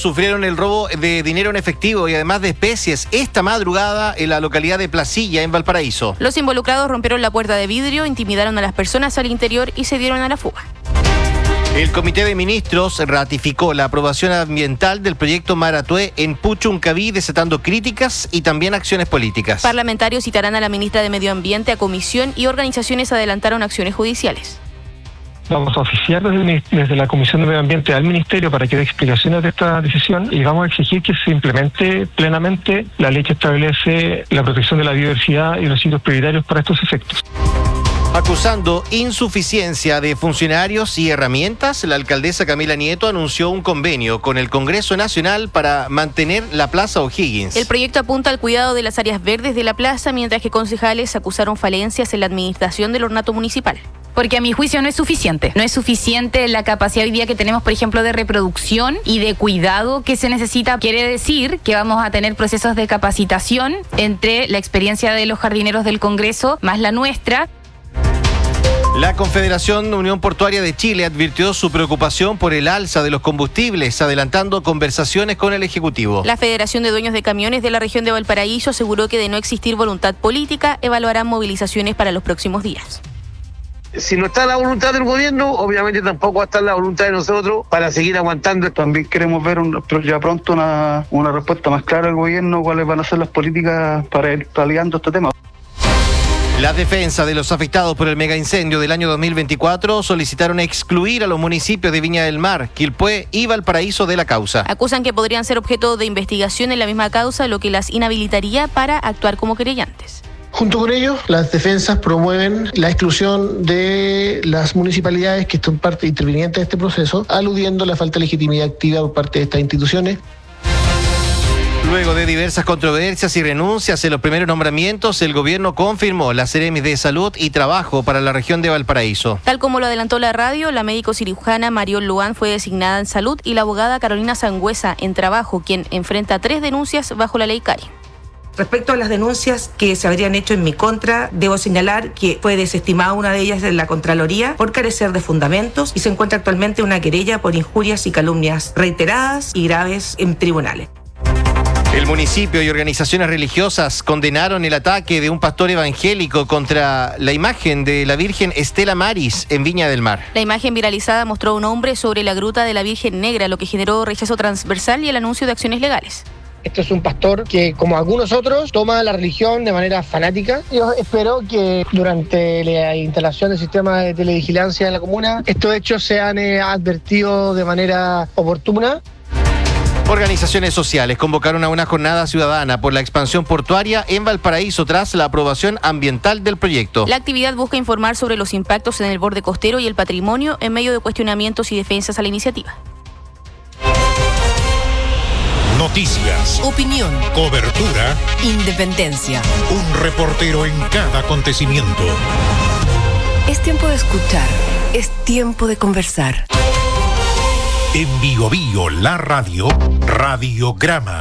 sufrieron el robo de dinero en efectivo y además de especies esta madrugada en la localidad de Placilla, en Valparaíso. Los involucrados rompieron la puerta de vidrio, intimidaron a las personas al interior y se dieron a la fuga. El Comité de Ministros ratificó la aprobación ambiental del proyecto Maratué en Puchuncaví, desatando críticas y también acciones políticas. Parlamentarios citarán a la ministra de Medio Ambiente a comisión y organizaciones adelantaron acciones judiciales. Vamos a oficiar desde la Comisión de Medio Ambiente al Ministerio para que dé explicaciones de esta decisión y vamos a exigir que se implemente plenamente la ley que establece la protección de la biodiversidad y los sitios prioritarios para estos efectos. Acusando insuficiencia de funcionarios y herramientas, la alcaldesa Camila Nieto anunció un convenio con el Congreso Nacional para mantener la Plaza O'Higgins. El proyecto apunta al cuidado de las áreas verdes de la plaza, mientras que concejales acusaron falencias en la administración del ornato municipal. Porque a mi juicio no es suficiente. No es suficiente la capacidad hoy día que tenemos, por ejemplo, de reproducción y de cuidado que se necesita. Quiere decir que vamos a tener procesos de capacitación entre la experiencia de los jardineros del Congreso más la nuestra. La Confederación Unión Portuaria de Chile advirtió su preocupación por el alza de los combustibles, adelantando conversaciones con el Ejecutivo. La Federación de Dueños de Camiones de la región de Valparaíso aseguró que de no existir voluntad política, evaluarán movilizaciones para los próximos días. Si no está la voluntad del gobierno, obviamente tampoco va a estar la voluntad de nosotros para seguir aguantando. También queremos ver ya pronto una respuesta más clara del gobierno, cuáles van a ser las políticas para ir paliando este tema. La defensa de los afectados por el megaincendio del año 2024 solicitaron excluir a los municipios de Viña del Mar, Quilpué y Valparaíso de la causa. Acusan que podrían ser objeto de investigación en la misma causa, lo que las inhabilitaría para actuar como querellantes. Junto con ellos, las defensas promueven la exclusión de las municipalidades que son parte interviniente de este proceso, aludiendo a la falta de legitimidad activa por parte de estas instituciones. Luego de diversas controversias y renuncias en los primeros nombramientos, el gobierno confirmó las Seremis de Salud y Trabajo para la región de Valparaíso. Tal como lo adelantó la radio, la médico cirujana Mariol Luán fue designada en Salud y la abogada Carolina Sangüesa en Trabajo, quien enfrenta 3 denuncias bajo la ley CARI. Respecto a las denuncias que se habrían hecho en mi contra, debo señalar que fue desestimada una de ellas en la Contraloría por carecer de fundamentos y se encuentra actualmente una querella por injurias y calumnias reiteradas y graves en tribunales. El municipio y organizaciones religiosas condenaron el ataque de un pastor evangélico contra la imagen de la Virgen Estela Maris en Viña del Mar. La imagen viralizada mostró a un hombre sobre la gruta de la Virgen Negra, lo que generó rechazo transversal y el anuncio de acciones legales. Este es un pastor que, como algunos otros, toma la religión de manera fanática. Yo espero que durante la instalación del sistema de televigilancia en la comuna, estos hechos sean advertidos de manera oportuna. Organizaciones sociales convocaron a una jornada ciudadana por la expansión portuaria en Valparaíso tras la aprobación ambiental del proyecto. La actividad busca informar sobre los impactos en el borde costero y el patrimonio en medio de cuestionamientos y defensas a la iniciativa. Noticias, opinión, cobertura, independencia. Un reportero en cada acontecimiento. Es tiempo de escuchar, es tiempo de conversar. En Bio Bio, la radio, Radiograma.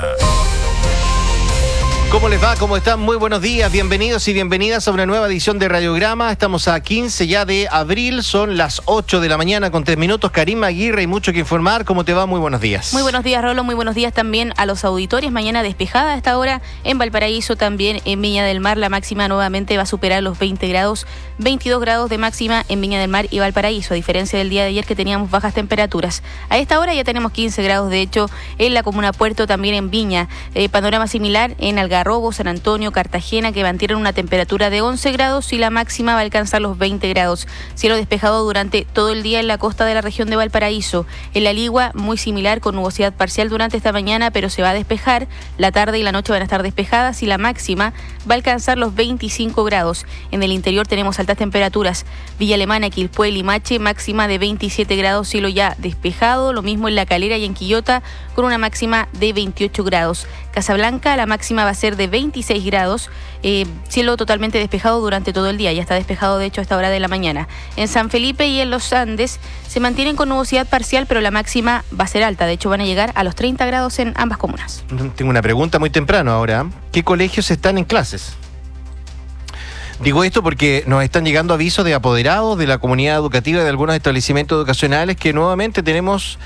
¿Cómo les va? ¿Cómo están? Muy buenos días, bienvenidos y bienvenidas a una nueva edición de Radiograma. Estamos a 15 ya de abril, son las 8 de la mañana con 3 minutos. Karima Aguirre y mucho que informar. ¿Cómo te va? Muy buenos días. Muy buenos días, Rolo. Muy buenos días también a los auditores. Mañana despejada a esta hora en Valparaíso, también en Viña del Mar. La máxima nuevamente va a superar los 20 grados, 22 grados de máxima en Viña del Mar y Valparaíso, a diferencia del día de ayer que teníamos bajas temperaturas. A esta hora ya tenemos 15 grados, de hecho, en la comuna Puerto, también en Viña. Panorama similar en Algarrobo, San Antonio, Cartagena, que mantienen una temperatura de 11 grados y la máxima va a alcanzar los 20 grados. Cielo despejado durante todo el día en la costa de la región de Valparaíso. En la Ligua, muy similar, con nubosidad parcial durante esta mañana, pero se va a despejar. La tarde y la noche van a estar despejadas y la máxima va a alcanzar los 25 grados. En el interior tenemos altas temperaturas. Villa Alemana, Quilpué, Limache, máxima de 27 grados, cielo ya despejado. Lo mismo en La Calera y en Quillota, con una máxima de 28 grados. Casablanca, la máxima va a ser de 26 grados, cielo totalmente despejado durante todo el día, ya está despejado de hecho a esta hora de la mañana. En San Felipe y en los Andes se mantienen con nubosidad parcial, pero la máxima va a ser alta, de hecho van a llegar a los 30 grados en ambas comunas. Tengo una pregunta muy temprano ahora. ¿Qué colegios están en clases? Digo esto porque nos están llegando avisos de apoderados de la comunidad educativa de algunos establecimientos educacionales que nuevamente tenemos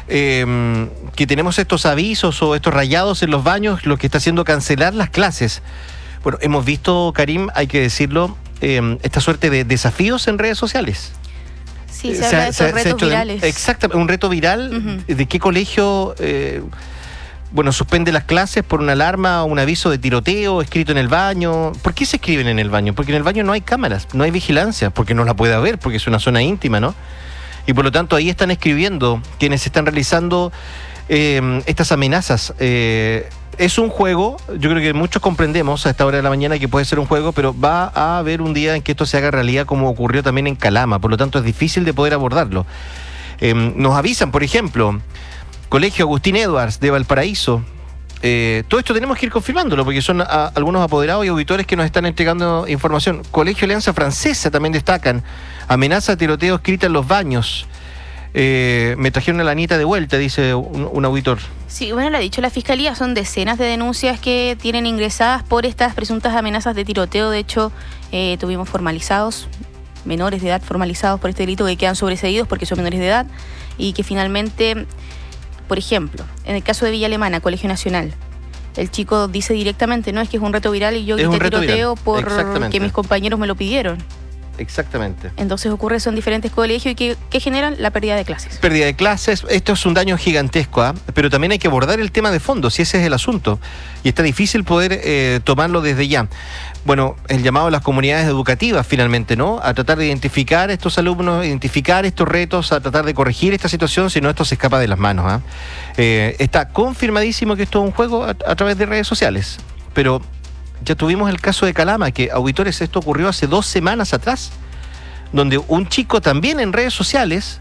que tenemos estos avisos o estos rayados en los baños, lo que está haciendo cancelar las clases. Bueno, hemos visto, Karim, hay que decirlo, esta suerte de desafíos en redes sociales. Sí, se habla de esos retos virales. Exactamente, un reto viral. ¿De qué colegio suspende las clases por una alarma o un aviso de tiroteo escrito en el baño? ¿Por qué se escriben en el baño? Porque en el baño no hay cámaras, no hay vigilancia, porque no la puede haber, porque es una zona íntima, ¿no? Y por lo tanto ahí están escribiendo quienes están realizando estas amenazas. Es un juego, yo creo que muchos comprendemos a esta hora de la mañana que puede ser un juego, pero va a haber un día en que esto se haga realidad, como ocurrió también en Calama, por lo tanto es difícil de poder abordarlo. Nos avisan, por ejemplo, Colegio Agustín Edwards de Valparaíso. Todo esto tenemos que ir confirmándolo porque son algunos apoderados y auditores que nos están entregando información. Colegio Alianza Francesa también destacan amenaza de tiroteo escrita en los baños. Me trajeron a la Anita de vuelta, dice un auditor. Sí, bueno, lo ha dicho la Fiscalía, son decenas de denuncias que tienen ingresadas por estas presuntas amenazas de tiroteo. De hecho, tuvimos formalizados, menores de edad formalizados por este delito que quedan sobreseídos porque son menores de edad y que finalmente, por ejemplo, en el caso de Villa Alemana, Colegio Nacional, el chico dice directamente, no, es que es un reto viral y yo grité tiroteo porque mis compañeros me lo pidieron. Exactamente. Entonces ocurre eso en diferentes colegios y que generan la pérdida de clases. Pérdida de clases, esto es un daño gigantesco, pero también hay que abordar el tema de fondo, si ese es el asunto. Y está difícil poder tomarlo desde ya. Bueno, el llamado a las comunidades educativas finalmente, ¿no? A tratar de identificar a estos alumnos, identificar estos retos, a tratar de corregir esta situación, si no esto se escapa de las manos. Está confirmadísimo que esto es un juego a través de redes sociales, pero ya tuvimos el caso de Calama, que auditores, esto ocurrió hace 2 semanas atrás, donde un chico también en redes sociales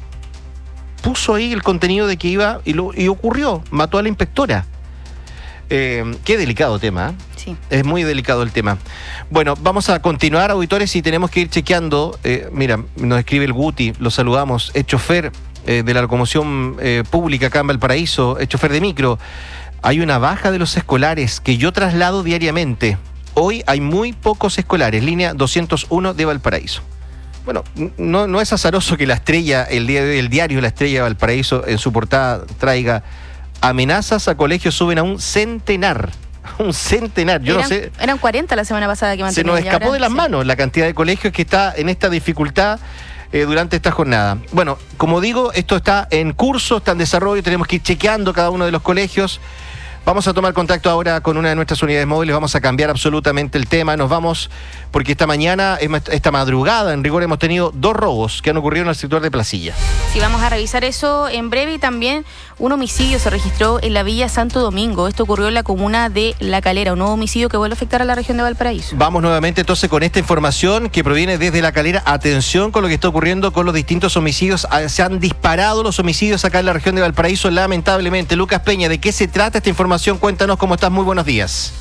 puso ahí el contenido de que iba y ocurrió, mató a la inspectora. Qué delicado tema, ¿eh? Sí. Es muy delicado el tema. Bueno, vamos a continuar, auditores, y tenemos que ir chequeando. Mira, nos escribe el Guti, lo saludamos, es chofer de la locomoción pública acá en Valparaíso, es chofer de micro. Hay una baja de los escolares que yo traslado diariamente. Hoy hay muy pocos escolares, línea 201 de Valparaíso. Bueno, no es azaroso que la estrella, el diario La Estrella de Valparaíso, en su portada traiga amenazas a colegios suben a un centenar. Un centenar, yo no sé. Eran 40 la semana pasada que mantenían. Se nos escapó de las manos la cantidad de colegios que está en esta dificultad durante esta jornada. Bueno, como digo, esto está en curso, está en desarrollo, tenemos que ir chequeando cada uno de los colegios. Vamos a tomar contacto ahora con una de nuestras unidades móviles, vamos a cambiar absolutamente el tema, nos vamos, porque esta madrugada, en rigor, hemos tenido 2 robos que han ocurrido en el sector de Placilla. Sí, vamos a revisar eso en breve y también un homicidio se registró en la Villa Santo Domingo. Esto ocurrió en la comuna de La Calera, un nuevo homicidio que vuelve a afectar a la región de Valparaíso. Vamos nuevamente entonces con esta información que proviene desde La Calera. Atención con lo que está ocurriendo con los distintos homicidios. Se han disparado los homicidios acá en la región de Valparaíso, lamentablemente. Lucas Peña, ¿de qué se trata esta información? Cuéntanos cómo estás, muy buenos días.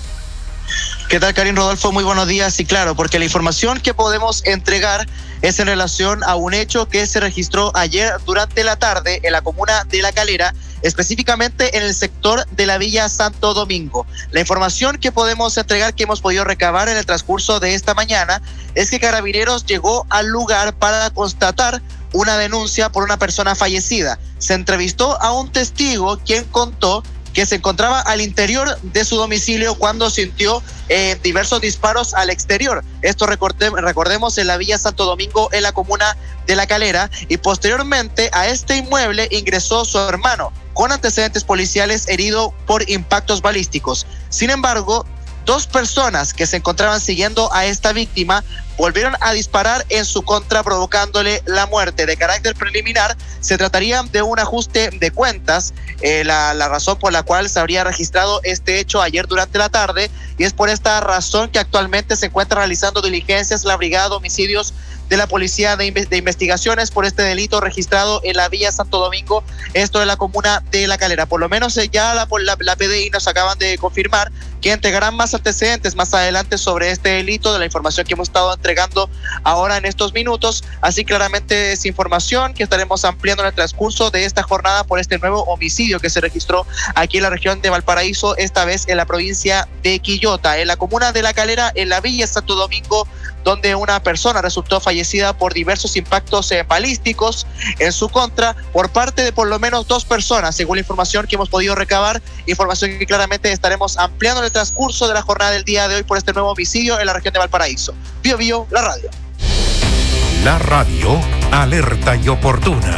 ¿Qué tal, Karim, Rodolfo? Muy buenos días. Y claro, porque la información que podemos entregar es en relación a un hecho que se registró ayer durante la tarde en la comuna de La Calera, específicamente en el sector de la Villa Santo Domingo. La información que podemos entregar, que hemos podido recabar en el transcurso de esta mañana, es que Carabineros llegó al lugar para constatar una denuncia por una persona fallecida. Se entrevistó a un testigo quien contó que se encontraba al interior de su domicilio cuando sintió diversos disparos al exterior. Esto recordemos en la Villa Santo Domingo, en la comuna de La Calera, y posteriormente a este inmueble ingresó su hermano, con antecedentes policiales, herido por impactos balísticos. Sin embargo, 2 personas que se encontraban siguiendo a esta víctima volvieron a disparar en su contra, provocándole la muerte. De carácter preliminar, se trataría de un ajuste de cuentas, la razón por la cual se habría registrado este hecho ayer durante la tarde, y es por esta razón que actualmente se encuentra realizando diligencias la Brigada de Homicidios de la Policía de Investigaciones por este delito registrado en la Villa Santo Domingo, esto en la comuna de La Calera. Por lo menos ya la PDI nos acaban de confirmar que entregarán más antecedentes más adelante sobre este delito de la información que hemos estado entregando ahora en estos minutos. Así claramente es información que estaremos ampliando en el transcurso de esta jornada por este nuevo homicidio que se registró aquí en la región de Valparaíso, esta vez en la provincia de Quillota, en la comuna de La Calera, en la Villa Santo Domingo, donde una persona resultó fallecida por diversos impactos balísticos en su contra por parte de por lo menos 2 personas, según la información que hemos podido recabar, información que claramente estaremos ampliando en el transcurso de la jornada del día de hoy por este nuevo homicidio en la región de Valparaíso. Bio Bio, la radio. La radio, alerta y oportuna.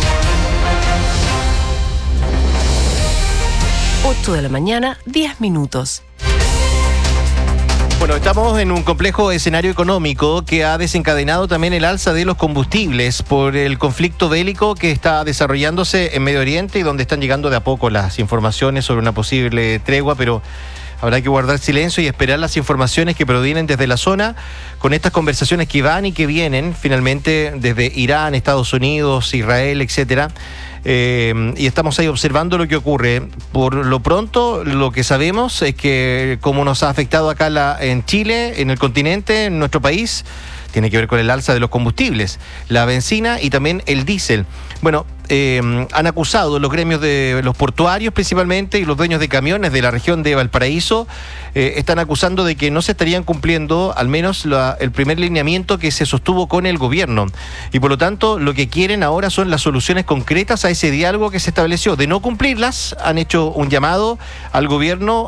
8 de la mañana, 10 minutos. Bueno, estamos en un complejo escenario económico que ha desencadenado también el alza de los combustibles por el conflicto bélico que está desarrollándose en Medio Oriente y donde están llegando de a poco las informaciones sobre una posible tregua, pero habrá que guardar silencio y esperar las informaciones que provienen desde la zona con estas conversaciones que van y que vienen finalmente desde Irán, Estados Unidos, Israel, etcétera. Y estamos ahí observando lo que ocurre. Por lo pronto, lo que sabemos es que como nos ha afectado acá en Chile, en el continente, en nuestro país, tiene que ver con el alza de los combustibles, la benzina y también el diésel. Bueno, han acusado los gremios de los portuarios principalmente y los dueños de camiones de la región de Valparaíso, están acusando de que no se estarían cumpliendo al menos el primer lineamiento que se sostuvo con el gobierno. Y por lo tanto, lo que quieren ahora son las soluciones concretas a ese diálogo que se estableció. De no cumplirlas, han hecho un llamado al gobierno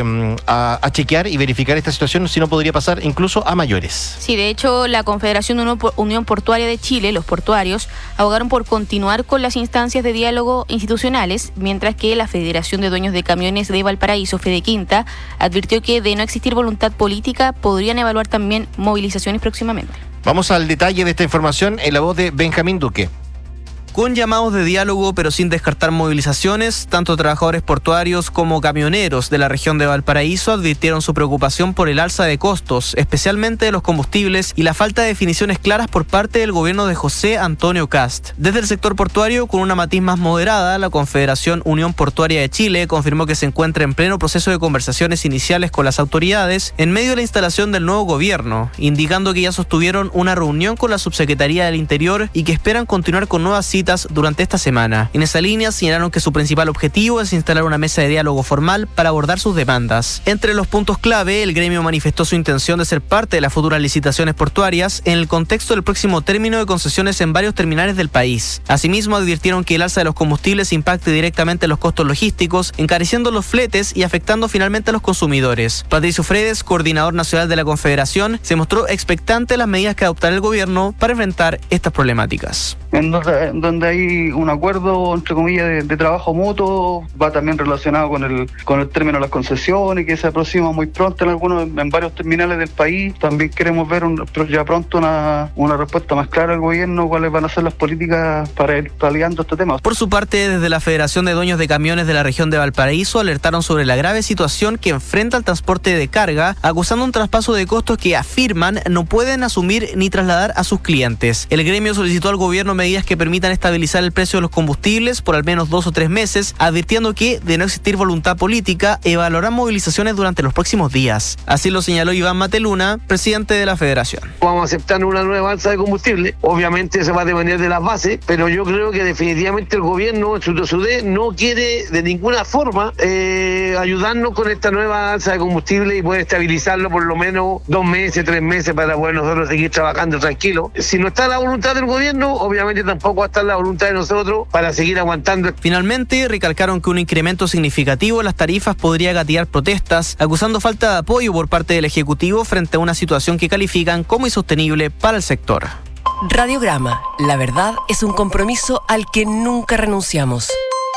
a chequear y verificar esta situación, si no podría pasar incluso a mayores. Sí, de hecho, la Confederación de Unión Portuaria de Chile, los portuarios, abogaron por continuar con las instancias de diálogo institucionales, mientras que la Federación de Dueños de Camiones de Valparaíso, Fedequinta, advirtió que de no existir voluntad política podrían evaluar también movilizaciones próximamente. Vamos al detalle de esta información en la voz de Benjamín Duque. Con llamados de diálogo, pero sin descartar movilizaciones, tanto trabajadores portuarios como camioneros de la región de Valparaíso advirtieron su preocupación por el alza de costos, especialmente de los combustibles, y la falta de definiciones claras por parte del gobierno de José Antonio Kast. Desde el sector portuario, con una matiz más moderada, la Confederación Unión Portuaria de Chile confirmó que se encuentra en pleno proceso de conversaciones iniciales con las autoridades en medio de la instalación del nuevo gobierno, indicando que ya sostuvieron una reunión con la Subsecretaría del Interior y que esperan continuar con nuevas citas durante esta semana. En esa línea señalaron que su principal objetivo es instalar una mesa de diálogo formal para abordar sus demandas. Entre los puntos clave, el gremio manifestó su intención de ser parte de las futuras licitaciones portuarias en el contexto del próximo término de concesiones en varios terminales del país. Asimismo, advirtieron que el alza de los combustibles impacte directamente los costos logísticos, encareciendo los fletes y afectando finalmente a los consumidores. Patricio Fredes, coordinador nacional de la Confederación, se mostró expectante de las medidas que adoptará el gobierno para enfrentar estas problemáticas. En donde hay un acuerdo, entre comillas, de trabajo mutuo, va también relacionado con el término de las concesiones, que se aproxima muy pronto en varios terminales del país. También queremos ver ya pronto una respuesta más clara del gobierno, cuáles van a ser las políticas para ir paliando este tema. Por su parte, desde la Federación de Dueños de Camiones de la región de Valparaíso alertaron sobre la grave situación que enfrenta el transporte de carga, acusando un traspaso de costos que afirman no pueden asumir ni trasladar a sus clientes. El gremio solicitó al gobierno medidas que permitan estabilizar el precio de los combustibles por al menos 2 o 3 meses, advirtiendo que, de no existir voluntad política, evaluarán movilizaciones durante los próximos días. Así lo señaló Iván Mateluna, presidente de la Federación. Vamos a aceptar una nueva alza de combustible. Obviamente se va a depender de las bases, pero yo creo que definitivamente el gobierno, Sudé, no quiere de ninguna forma ayudarnos con esta nueva alza de combustible y poder estabilizarlo por lo menos 2 meses, 3 meses para poder nosotros seguir trabajando tranquilos. Si no está la voluntad del gobierno, obviamente tampoco va a estar la voluntad de nosotros para seguir aguantando. Finalmente, recalcaron que un incremento significativo en las tarifas podría gatillar protestas, acusando falta de apoyo por parte del Ejecutivo frente a una situación que califican como insostenible para el sector. Radiograma, la verdad es un compromiso al que nunca renunciamos.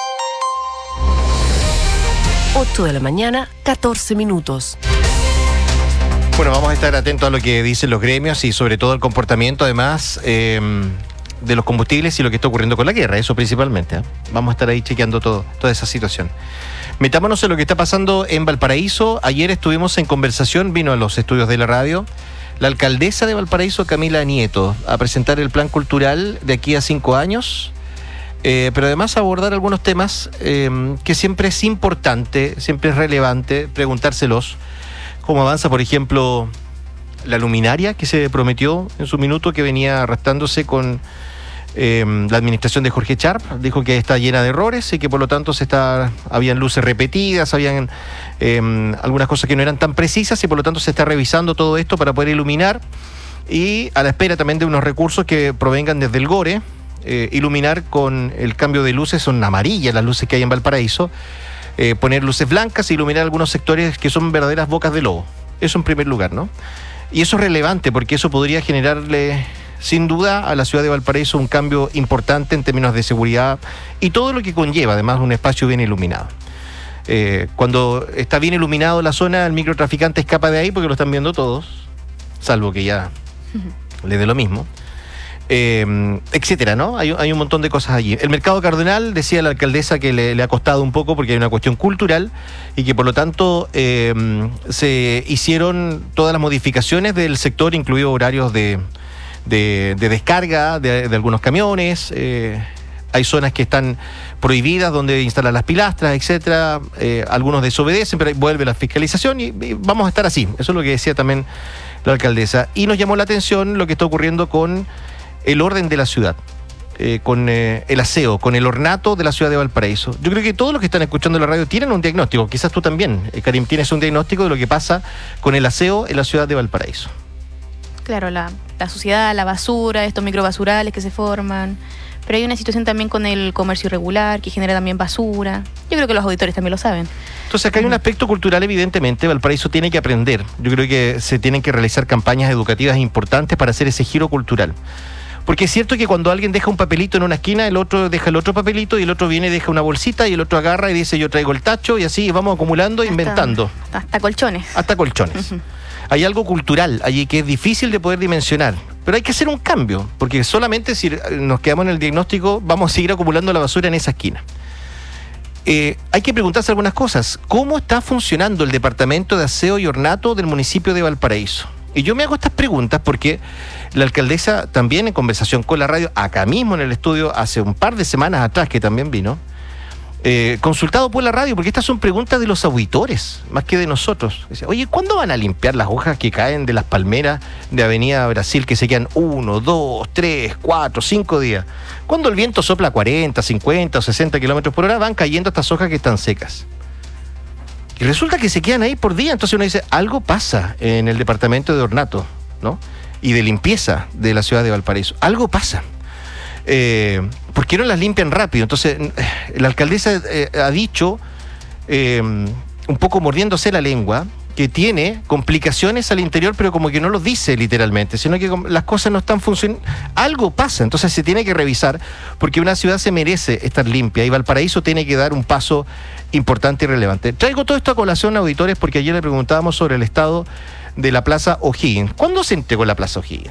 8 de la mañana, 14 minutos. Bueno, vamos a estar atentos a lo que dicen los gremios y sobre todo el comportamiento, además, de los combustibles y lo que está ocurriendo con la guerra, eso principalmente. Vamos a estar ahí chequeando toda esa situación. Metámonos en lo que está pasando en Valparaíso. Ayer estuvimos en conversación, vino a los estudios de la radio, la alcaldesa de Valparaíso, Camila Nieto, a presentar el plan cultural de aquí a 5 años. pero además abordar algunos temas que siempre es importante, siempre es relevante preguntárselos. Cómo avanza, por ejemplo, la luminaria que se prometió en su minuto, que venía arrastrándose con la administración de Jorge Sharp. Dijo que está llena de errores y que por lo tanto habían luces repetidas, habían algunas cosas que no eran tan precisas y por lo tanto se está revisando todo esto para poder iluminar, y a la espera también de unos recursos que provengan desde el GORE, iluminar con el cambio de luces. Son amarillas las luces que hay en Valparaíso, poner luces blancas e iluminar algunos sectores que son verdaderas bocas de lobo. Eso en primer lugar, ¿no? Y eso es relevante porque eso podría generarle, sin duda, a la ciudad de Valparaíso un cambio importante en términos de seguridad y todo lo que conlleva, además, un espacio bien iluminado. Cuando está bien iluminado la zona, el microtraficante escapa de ahí porque lo están viendo todos, salvo que ya le dé lo mismo. Etcétera, ¿no? Hay un montón de cosas allí. El mercado Cardenal, decía la alcaldesa que le ha costado un poco porque hay una cuestión cultural y que por lo tanto se hicieron todas las modificaciones del sector, incluido horarios de descarga de algunos camiones. Hay zonas que están prohibidas donde instalan las pilastras, etcétera. Algunos desobedecen, pero vuelve la fiscalización y vamos a estar así. Eso es lo que decía también la alcaldesa. Y nos llamó la atención lo que está ocurriendo con el orden de la ciudad, con el aseo, con el ornato de la ciudad de Valparaíso. Yo creo que todos los que están escuchando la radio tienen un diagnóstico, quizás tú también, Karim, tienes un diagnóstico de lo que pasa con el aseo en la ciudad de Valparaíso. Claro, la suciedad, la basura, estos microbasurales que se forman, pero hay una situación también con el comercio irregular que genera también basura. Yo creo que los auditores también lo saben. Entonces acá hay un aspecto cultural, evidentemente. Valparaíso tiene que aprender. Yo creo que se tienen que realizar campañas educativas importantes para hacer ese giro cultural. Porque es cierto que cuando alguien deja un papelito en una esquina, el otro deja el otro papelito y el otro viene y deja una bolsita y el otro agarra y dice yo traigo el tacho, y así vamos acumulando e inventando. Hasta colchones. Hasta colchones. Hay algo cultural allí que es difícil de poder dimensionar, pero hay que hacer un cambio, porque solamente si nos quedamos en el diagnóstico vamos a seguir acumulando la basura en esa esquina. Hay que preguntarse algunas cosas. ¿Cómo está funcionando el departamento de aseo y ornato del municipio de Valparaíso? Y yo me hago estas preguntas porque la alcaldesa también, en conversación con la radio, acá mismo en el estudio, hace un par de semanas atrás, que también vino, consultado por la radio, porque estas son preguntas de los auditores, más que de nosotros. Decía, oye, ¿cuándo van a limpiar las hojas que caen de las palmeras de Avenida Brasil, que se quedan 1, 2, 3, 4, 5 días? Cuando el viento sopla 40, 50 o 60 kilómetros por hora, van cayendo estas hojas que están secas. Y resulta que se quedan ahí por día. Entonces uno dice, algo pasa en el departamento de ornato, ¿no? Y de limpieza de la ciudad de Valparaíso. Algo pasa. ¿Por qué no las limpian rápido? Entonces, la alcaldesa ha dicho, un poco mordiéndose la lengua, que tiene complicaciones al interior, pero como que no lo dice literalmente, sino que las cosas no están funcionando. Algo pasa, entonces se tiene que revisar, porque una ciudad se merece estar limpia y Valparaíso tiene que dar un paso importante y relevante. Traigo todo esto a colación, auditores, porque ayer le preguntábamos sobre el estado de la Plaza O'Higgins. ¿Cuándo se entregó la Plaza O'Higgins?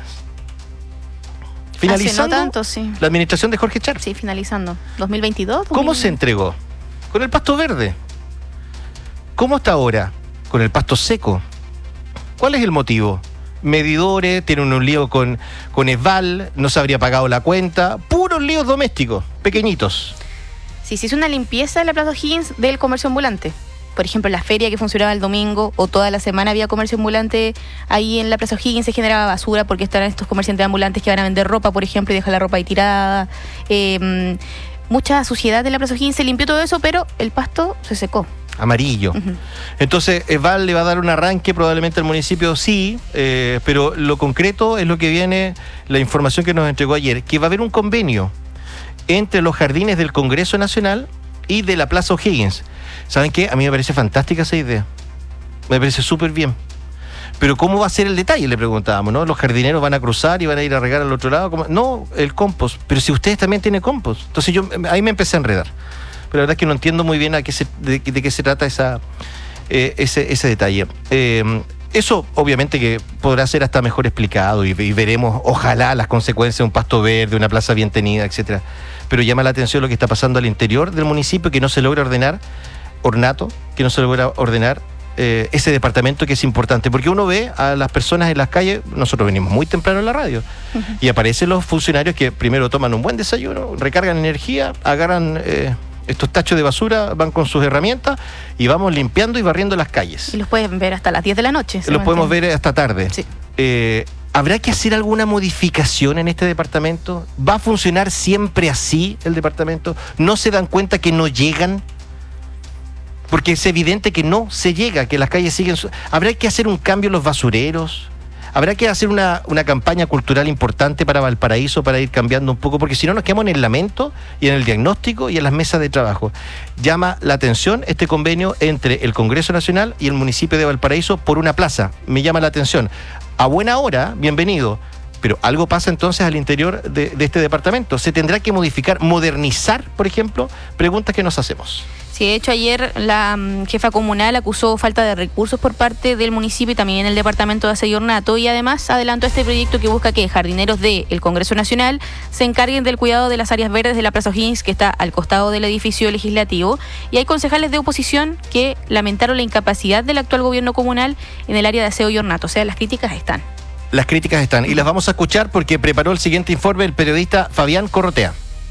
Finalizando no tanto, sí. La administración de Jorge Sharp. Sí, finalizando. 2022. ¿Cómo se entregó? Con el pasto verde. ¿Cómo está ahora? Con el pasto seco. ¿Cuál es el motivo? Medidores, tienen un lío con ESVAL, no se habría pagado la cuenta, puros líos domésticos, pequeñitos. Sí, se hizo una limpieza en la Plaza O'Higgins del comercio ambulante. Por ejemplo, la feria que funcionaba el domingo o toda la semana había comercio ambulante. Ahí en la Plaza O'Higgins se generaba basura porque estaban estos comerciantes ambulantes que van a vender ropa, por ejemplo, y dejan la ropa ahí tirada. Mucha suciedad en la Plaza O'Higgins, se limpió todo eso, pero el pasto se secó. Amarillo. Entonces, ESVAL le va a dar un arranque probablemente al municipio, sí, pero lo concreto es lo que viene, la información que nos entregó ayer, que va a haber un convenio entre los jardines del Congreso Nacional y de la Plaza O'Higgins. ¿Saben qué? A mí me parece fantástica esa idea. Me parece súper bien. Pero ¿cómo va a ser el detalle? Le preguntábamos, ¿no? ¿Los jardineros van a cruzar y van a ir a regar al otro lado? ¿Cómo? No, el compost. Pero si ustedes también tienen compost. Entonces ahí me empecé a enredar. Pero la verdad es que no entiendo muy bien de qué se trata ese detalle. Eso obviamente que podrá ser hasta mejor explicado y veremos, ojalá, las consecuencias de un pasto verde, una plaza bien tenida, etcétera. Pero llama la atención lo que está pasando al interior del municipio, que no se logra ordenar ornato, que no se logra ordenar ese departamento que es importante, porque uno ve a las personas en las calles, nosotros venimos muy temprano en la radio, y aparecen los funcionarios que primero toman un buen desayuno, recargan energía, agarran estos tachos de basura, van con sus herramientas y vamos limpiando y barriendo las calles. Y los pueden ver hasta las 10 de la noche. Los podemos ver hasta tarde. Sí. ¿Habrá que hacer alguna modificación en este departamento? ¿Va a funcionar siempre así el departamento? ¿No se dan cuenta que no llegan? Porque es evidente que no se llega, que las calles siguen... ¿Habrá que hacer un cambio en los basureros? ¿Habrá que hacer una campaña cultural importante para Valparaíso para ir cambiando un poco? Porque si no nos quedamos en el lamento y en el diagnóstico y en las mesas de trabajo. Llama la atención este convenio entre el Congreso Nacional y el municipio de Valparaíso por una plaza. Me llama la atención. A buena hora, bienvenido. Pero algo pasa entonces al interior de este departamento. ¿Se tendrá que modificar, modernizar, por ejemplo? Preguntas que nos hacemos. Sí, de hecho ayer la jefa comunal acusó falta de recursos por parte del municipio y también el departamento de Aseo y Ornato, y además adelantó este proyecto que busca que jardineros del Congreso Nacional se encarguen del cuidado de las áreas verdes de la Plaza O'Higgins, que está al costado del edificio legislativo, y hay concejales de oposición que lamentaron la incapacidad del actual gobierno comunal en el área de Aseo y Ornato. O sea, las críticas están. Las críticas están y las vamos a escuchar porque preparó el siguiente informe el periodista Fabián Corrotea.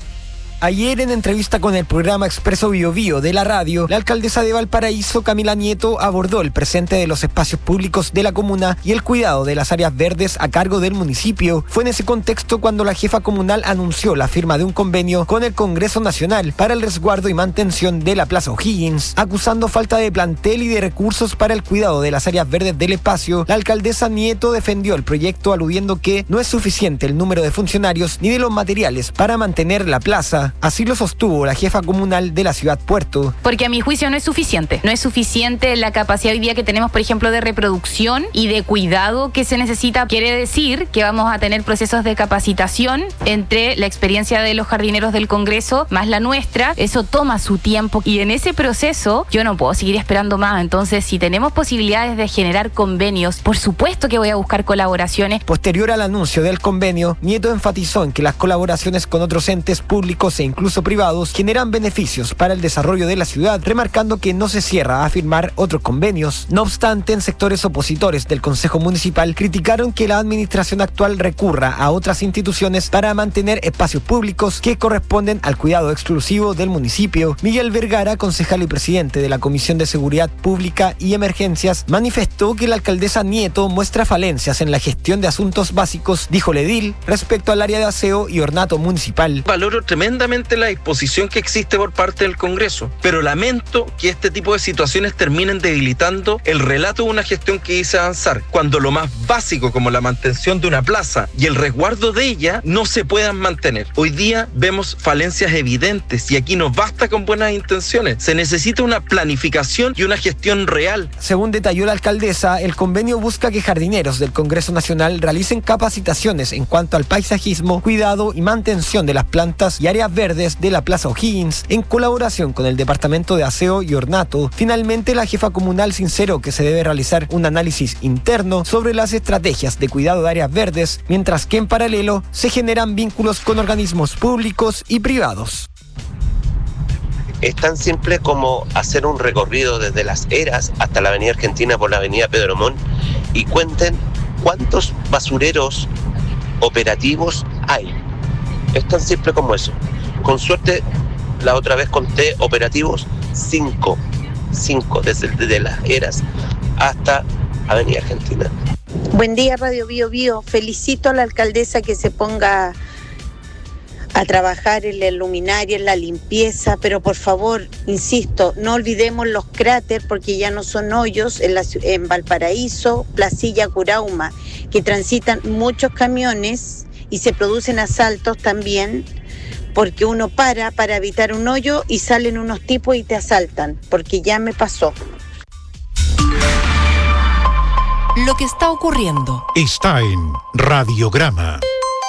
Ayer, en entrevista con el programa Expreso Bio Bio de la radio, la alcaldesa de Valparaíso, Camila Nieto, abordó el presente de los espacios públicos de la comuna y el cuidado de las áreas verdes a cargo del municipio. Fue en ese contexto cuando la jefa comunal anunció la firma de un convenio con el Congreso Nacional para el resguardo y mantención de la Plaza O'Higgins. Acusando falta de plantel y de recursos para el cuidado de las áreas verdes del espacio, la alcaldesa Nieto defendió el proyecto aludiendo que no es suficiente el número de funcionarios ni de los materiales para mantener la plaza. Así lo sostuvo la jefa comunal de la ciudad Puerto. Porque a mi juicio no es suficiente. No es suficiente la capacidad hoy día que tenemos, por ejemplo, de reproducción y de cuidado que se necesita. Quiere decir que vamos a tener procesos de capacitación entre la experiencia de los jardineros del Congreso más la nuestra. Eso toma su tiempo y en ese proceso yo no puedo seguir esperando más. Entonces, si tenemos posibilidades de generar convenios, por supuesto que voy a buscar colaboraciones. Posterior al anuncio del convenio, Nieto enfatizó en que las colaboraciones con otros entes públicos e incluso privados generan beneficios para el desarrollo de la ciudad, remarcando que no se cierra a firmar otros convenios. No obstante, en sectores opositores del Consejo Municipal criticaron que la administración actual recurra a otras instituciones para mantener espacios públicos que corresponden al cuidado exclusivo del municipio. Miguel Vergara, concejal y presidente de la Comisión de Seguridad Pública y Emergencias, manifestó que la alcaldesa Nieto muestra falencias en la gestión de asuntos básicos, dijo el edil, respecto al área de aseo y ornato municipal. Valoro tremendamente la disposición que existe por parte del Congreso, pero lamento que este tipo de situaciones terminen debilitando el relato de una gestión que dice avanzar, cuando lo más básico como la mantención de una plaza y el resguardo de ella no se puedan mantener. Hoy día vemos falencias evidentes y aquí no basta con buenas intenciones, se necesita una planificación y una gestión real. Según detalló la alcaldesa, el convenio busca que jardineros del Congreso Nacional realicen capacitaciones en cuanto al paisajismo, cuidado y mantención de las plantas y áreas verdes de la Plaza O'Higgins, en colaboración con el Departamento de Aseo y Ornato. Finalmente, la jefa comunal sinceró que se debe realizar un análisis interno sobre las estrategias de cuidado de áreas verdes, mientras que en paralelo se generan vínculos con organismos públicos y privados. Es tan simple como hacer un recorrido desde Las Heras hasta la Avenida Argentina por la Avenida Pedro Montt y cuenten cuántos basureros operativos hay. Es tan simple como eso. Con suerte, la otra vez conté operativos 5 desde Las Heras hasta Avenida Argentina. Buen día, Radio Bio Bio. Felicito a la alcaldesa que se ponga a trabajar en la luminaria, en la limpieza, pero por favor, insisto, no olvidemos los cráteres porque ya no son hoyos en Valparaíso, Placilla, Curauma, que transitan muchos camiones y se producen asaltos también, porque uno para evitar un hoyo y salen unos tipos y te asaltan, porque ya me pasó. Lo que está ocurriendo está en Radiograma.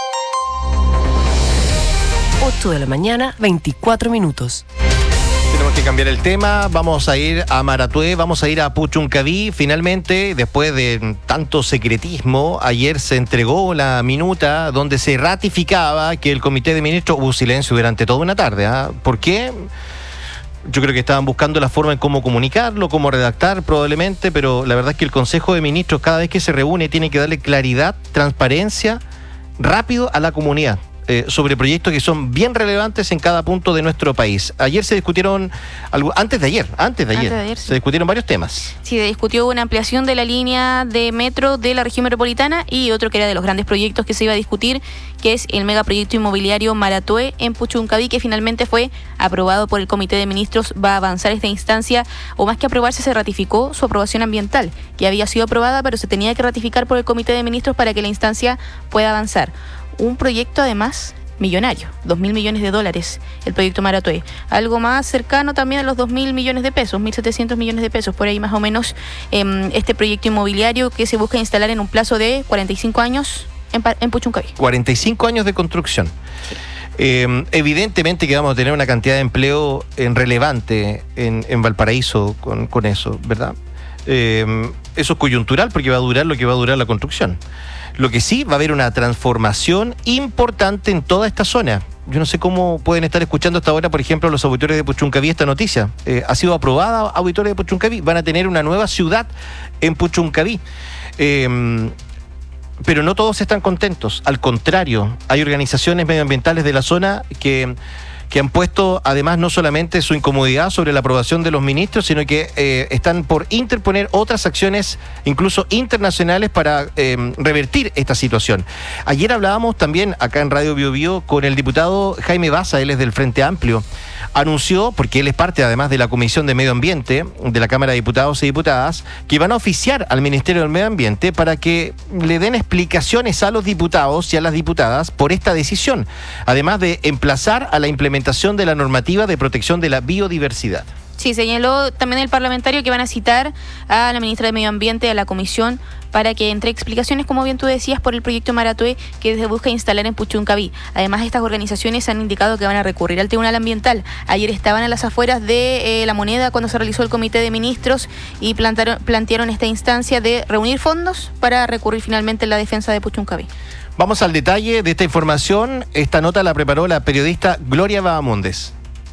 8 de la mañana, 24 minutos. Tenemos que cambiar el tema, vamos a ir a Maratué, vamos a ir a Puchuncaví. Finalmente, después de tanto secretismo, ayer se entregó la minuta donde se ratificaba que el Comité de Ministros hubo silencio durante toda una tarde. ¿Por qué? Yo creo que estaban buscando la forma en cómo comunicarlo, cómo redactar probablemente, pero la verdad es que el Consejo de Ministros cada vez que se reúne tiene que darle claridad, transparencia, rápido a la comunidad. Sobre proyectos que son bien relevantes en cada punto de nuestro país. Ayer se discutieron, antes de ayer, se discutieron varios temas. Sí, se discutió una ampliación de la línea de metro de la región metropolitana y otro que era de los grandes proyectos que se iba a discutir, que es el megaproyecto inmobiliario Maratué en Puchuncaví, que finalmente fue aprobado por el Comité de Ministros. Va a avanzar esta instancia, o más que aprobarse, se ratificó su aprobación ambiental, que había sido aprobada, pero se tenía que ratificar por el Comité de Ministros para que la instancia pueda avanzar. Un proyecto además millonario, 2.000 millones de dólares, el proyecto Maratué. Algo más cercano también a los 2.000 millones de pesos, 1.700 millones de pesos, por ahí más o menos, este proyecto inmobiliario que se busca instalar en un plazo de 45 años en Puchuncaví. 45 años de construcción. Evidentemente que vamos a tener una cantidad de empleo relevante en Valparaíso con eso, ¿verdad? Eso es coyuntural porque va a durar lo que va a durar la construcción. Lo que sí, va a haber una transformación importante en toda esta zona. Yo no sé cómo pueden estar escuchando hasta ahora, por ejemplo, los auditores de Puchuncaví esta noticia. Ha sido aprobada, auditores de Puchuncaví. Van a tener una nueva ciudad en Puchuncaví. Pero no todos están contentos. Al contrario, hay organizaciones medioambientales de la zona que han puesto además no solamente su incomodidad sobre la aprobación de los ministros, sino que están por interponer otras acciones, incluso internacionales, para revertir esta situación. Ayer hablábamos también acá en Radio Bio Bio con el diputado Jaime Baza, él es del Frente Amplio. Anunció, porque él es parte además de la Comisión de Medio Ambiente de la Cámara de Diputados y Diputadas, que van a oficiar al Ministerio del Medio Ambiente para que le den explicaciones a los diputados y a las diputadas por esta decisión, además de emplazar a la implementación de la normativa de protección de la biodiversidad. Sí, señaló también el parlamentario que van a citar a la ministra de Medio Ambiente, a la comisión, para que entre explicaciones, como bien tú decías, por el proyecto Maratué que se busca instalar en Puchuncaví. Además, estas organizaciones han indicado que van a recurrir al Tribunal Ambiental. Ayer estaban a las afueras de La Moneda cuando se realizó el Comité de Ministros y plantearon esta instancia de reunir fondos para recurrir finalmente en la defensa de Puchuncaví. Vamos al detalle de esta información. Esta nota la preparó la periodista Gloria Bahamondes.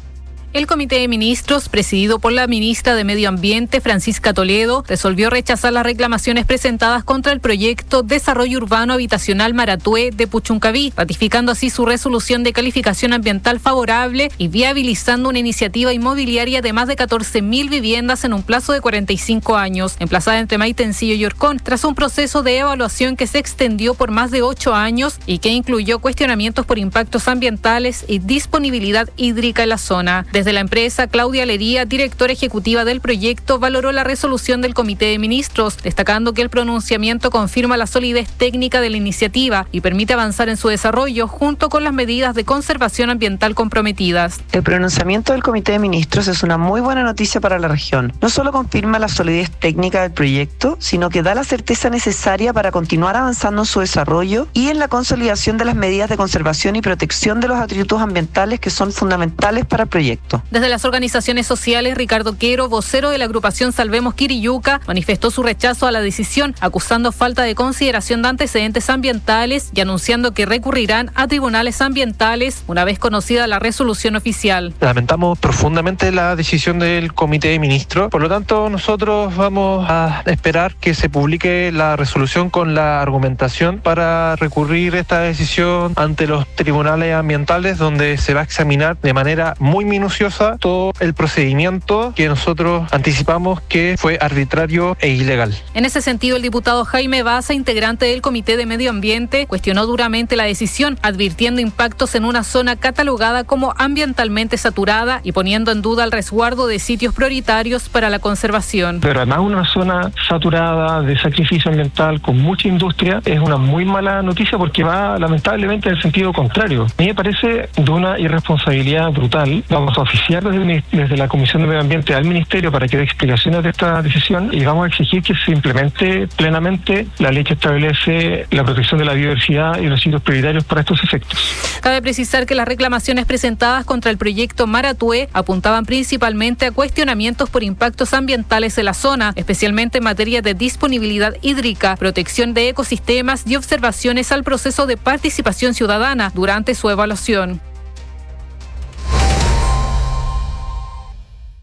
El Comité de Ministros, presidido por la ministra de Medio Ambiente, Francisca Toledo, resolvió rechazar las reclamaciones presentadas contra el proyecto Desarrollo Urbano Habitacional Maratué de Puchuncaví, ratificando así su resolución de calificación ambiental favorable y viabilizando una iniciativa inmobiliaria de más de 14.000 viviendas en un plazo de 45 años, emplazada entre Maitencillo y Orcón, tras un proceso de evaluación que se extendió por más de 8 años y que incluyó cuestionamientos por impactos ambientales y disponibilidad hídrica en la zona. Desde la empresa, Claudia Lería, directora ejecutiva del proyecto, valoró la resolución del Comité de Ministros, destacando que el pronunciamiento confirma la solidez técnica de la iniciativa y permite avanzar en su desarrollo junto con las medidas de conservación ambiental comprometidas. El pronunciamiento del Comité de Ministros es una muy buena noticia para la región. No solo confirma la solidez técnica del proyecto, sino que da la certeza necesaria para continuar avanzando en su desarrollo y en la consolidación de las medidas de conservación y protección de los atributos ambientales que son fundamentales para el proyecto. Desde las organizaciones sociales, Ricardo Quero, vocero de la agrupación Salvemos Quiriyuca, manifestó su rechazo a la decisión, acusando falta de consideración de antecedentes ambientales y anunciando que recurrirán a tribunales ambientales una vez conocida la resolución oficial. Lamentamos profundamente la decisión del Comité de Ministros, por lo tanto nosotros vamos a esperar que se publique la resolución con la argumentación para recurrir esta decisión ante los tribunales ambientales, donde se va a examinar de manera muy minuciosa todo el procedimiento que nosotros anticipamos que fue arbitrario e ilegal. En ese sentido, el diputado Jaime Baza, integrante del Comité de Medio Ambiente, cuestionó duramente la decisión, advirtiendo impactos en una zona catalogada como ambientalmente saturada y poniendo en duda el resguardo de sitios prioritarios para la conservación. Pero además una zona saturada de sacrificio ambiental con mucha industria es una muy mala noticia porque va lamentablemente en el sentido contrario. A mí me parece de una irresponsabilidad brutal. Vamos a oficiar desde la Comisión de Medio Ambiente al Ministerio para que dé explicaciones de esta decisión y vamos a exigir que se implemente plenamente la ley que establece la protección de la biodiversidad y los sitios prioritarios para estos efectos. Cabe precisar que las reclamaciones presentadas contra el proyecto Maratué apuntaban principalmente a cuestionamientos por impactos ambientales en la zona, especialmente en materia de disponibilidad hídrica, protección de ecosistemas y observaciones al proceso de participación ciudadana durante su evaluación.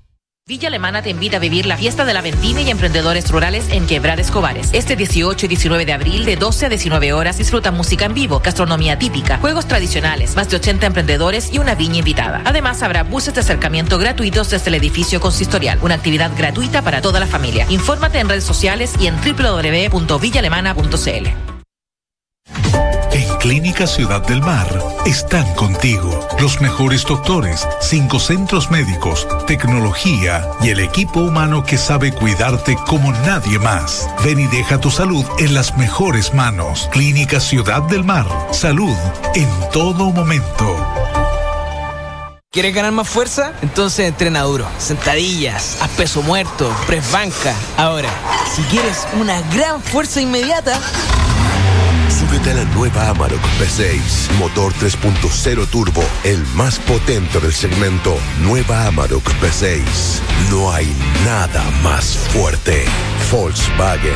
Villa Alemana te invita a vivir la fiesta de la vendimia y emprendedores rurales en Quebrada Escobares. Este 18 y 19 de abril, de 12 a 19 horas, disfruta música en vivo, gastronomía típica, juegos tradicionales, más de 80 emprendedores y una viña invitada. Además, habrá buses de acercamiento gratuitos desde el edificio consistorial, una actividad gratuita para toda la familia. Infórmate en redes sociales y en www.villaalemana.cl. En Clínica Ciudad del Mar están contigo los mejores doctores, 5 centros médicos, tecnología y el equipo humano que sabe cuidarte como nadie más. Ven y deja tu salud en las mejores manos. Clínica Ciudad del Mar. Salud en todo momento. ¿Quieres ganar más fuerza? Entonces entrena duro. Sentadillas, haz peso muerto, press banca. Ahora, si quieres una gran fuerza inmediata, súbete a la nueva Amarok V6, motor 3.0 turbo, el más potente del segmento. Nueva Amarok V6. No hay nada más fuerte. Volkswagen.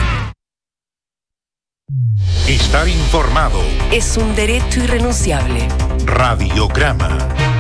Estar informado es un derecho irrenunciable. Radiograma.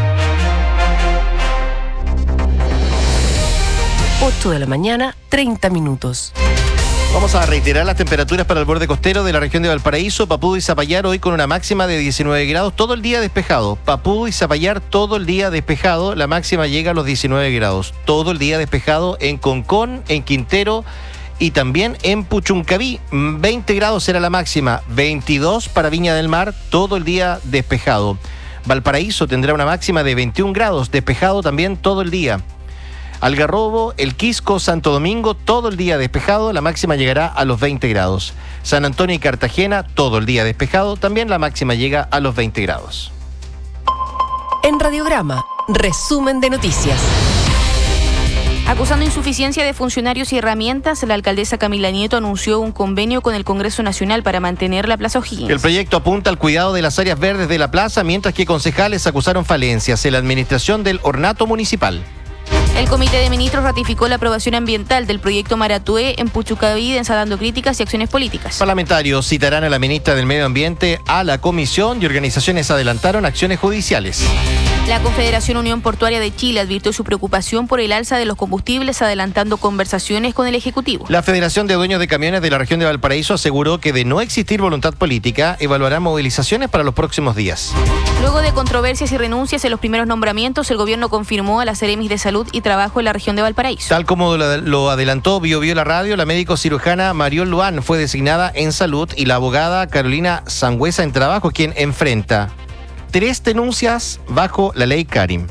8 de la mañana, 30 minutos. Vamos a reiterar las temperaturas para el borde costero de la región de Valparaíso, Papudo y Zapallar, hoy con una máxima de 19 grados, todo el día despejado. Papudo y Zapallar, todo el día despejado, la máxima llega a los 19 grados. Todo el día despejado en Concón, en Quintero y también en Puchuncaví. 20 grados será la máxima, 22 para Viña del Mar, todo el día despejado. Valparaíso tendrá una máxima de 21 grados, despejado también todo el día. Algarrobo, El Quisco, Santo Domingo, todo el día despejado, la máxima llegará a los 20 grados. San Antonio y Cartagena, todo el día despejado, también la máxima llega a los 20 grados. En Radiograma, resumen de noticias. Acusando insuficiencia de funcionarios y herramientas, la alcaldesa Camila Nieto anunció un convenio con el Congreso Nacional para mantener la Plaza O'Higgins. El proyecto apunta al cuidado de las áreas verdes de la plaza, mientras que concejales acusaron falencias en la administración del ornato municipal. El Comité de Ministros ratificó la aprobación ambiental del proyecto Maratué en Puchuncaví, dando críticas y acciones políticas. Parlamentarios citarán a la ministra del Medio Ambiente a la comisión y organizaciones adelantaron acciones judiciales. La Confederación Unión Portuaria de Chile advirtió su preocupación por el alza de los combustibles, adelantando conversaciones con el Ejecutivo. La Federación de Dueños de Camiones de la región de Valparaíso aseguró que de no existir voluntad política, evaluará movilizaciones para los próximos días. Luego de controversias y renuncias en los primeros nombramientos, el gobierno confirmó a las Seremis de Salud y Trabajo en la región de Valparaíso. Tal como lo adelantó Bio la radio, la médico cirujana Mariol Luan fue designada en Salud y la abogada Carolina Sangüesa en Trabajo, quien enfrenta 3 denuncias bajo la ley Karim.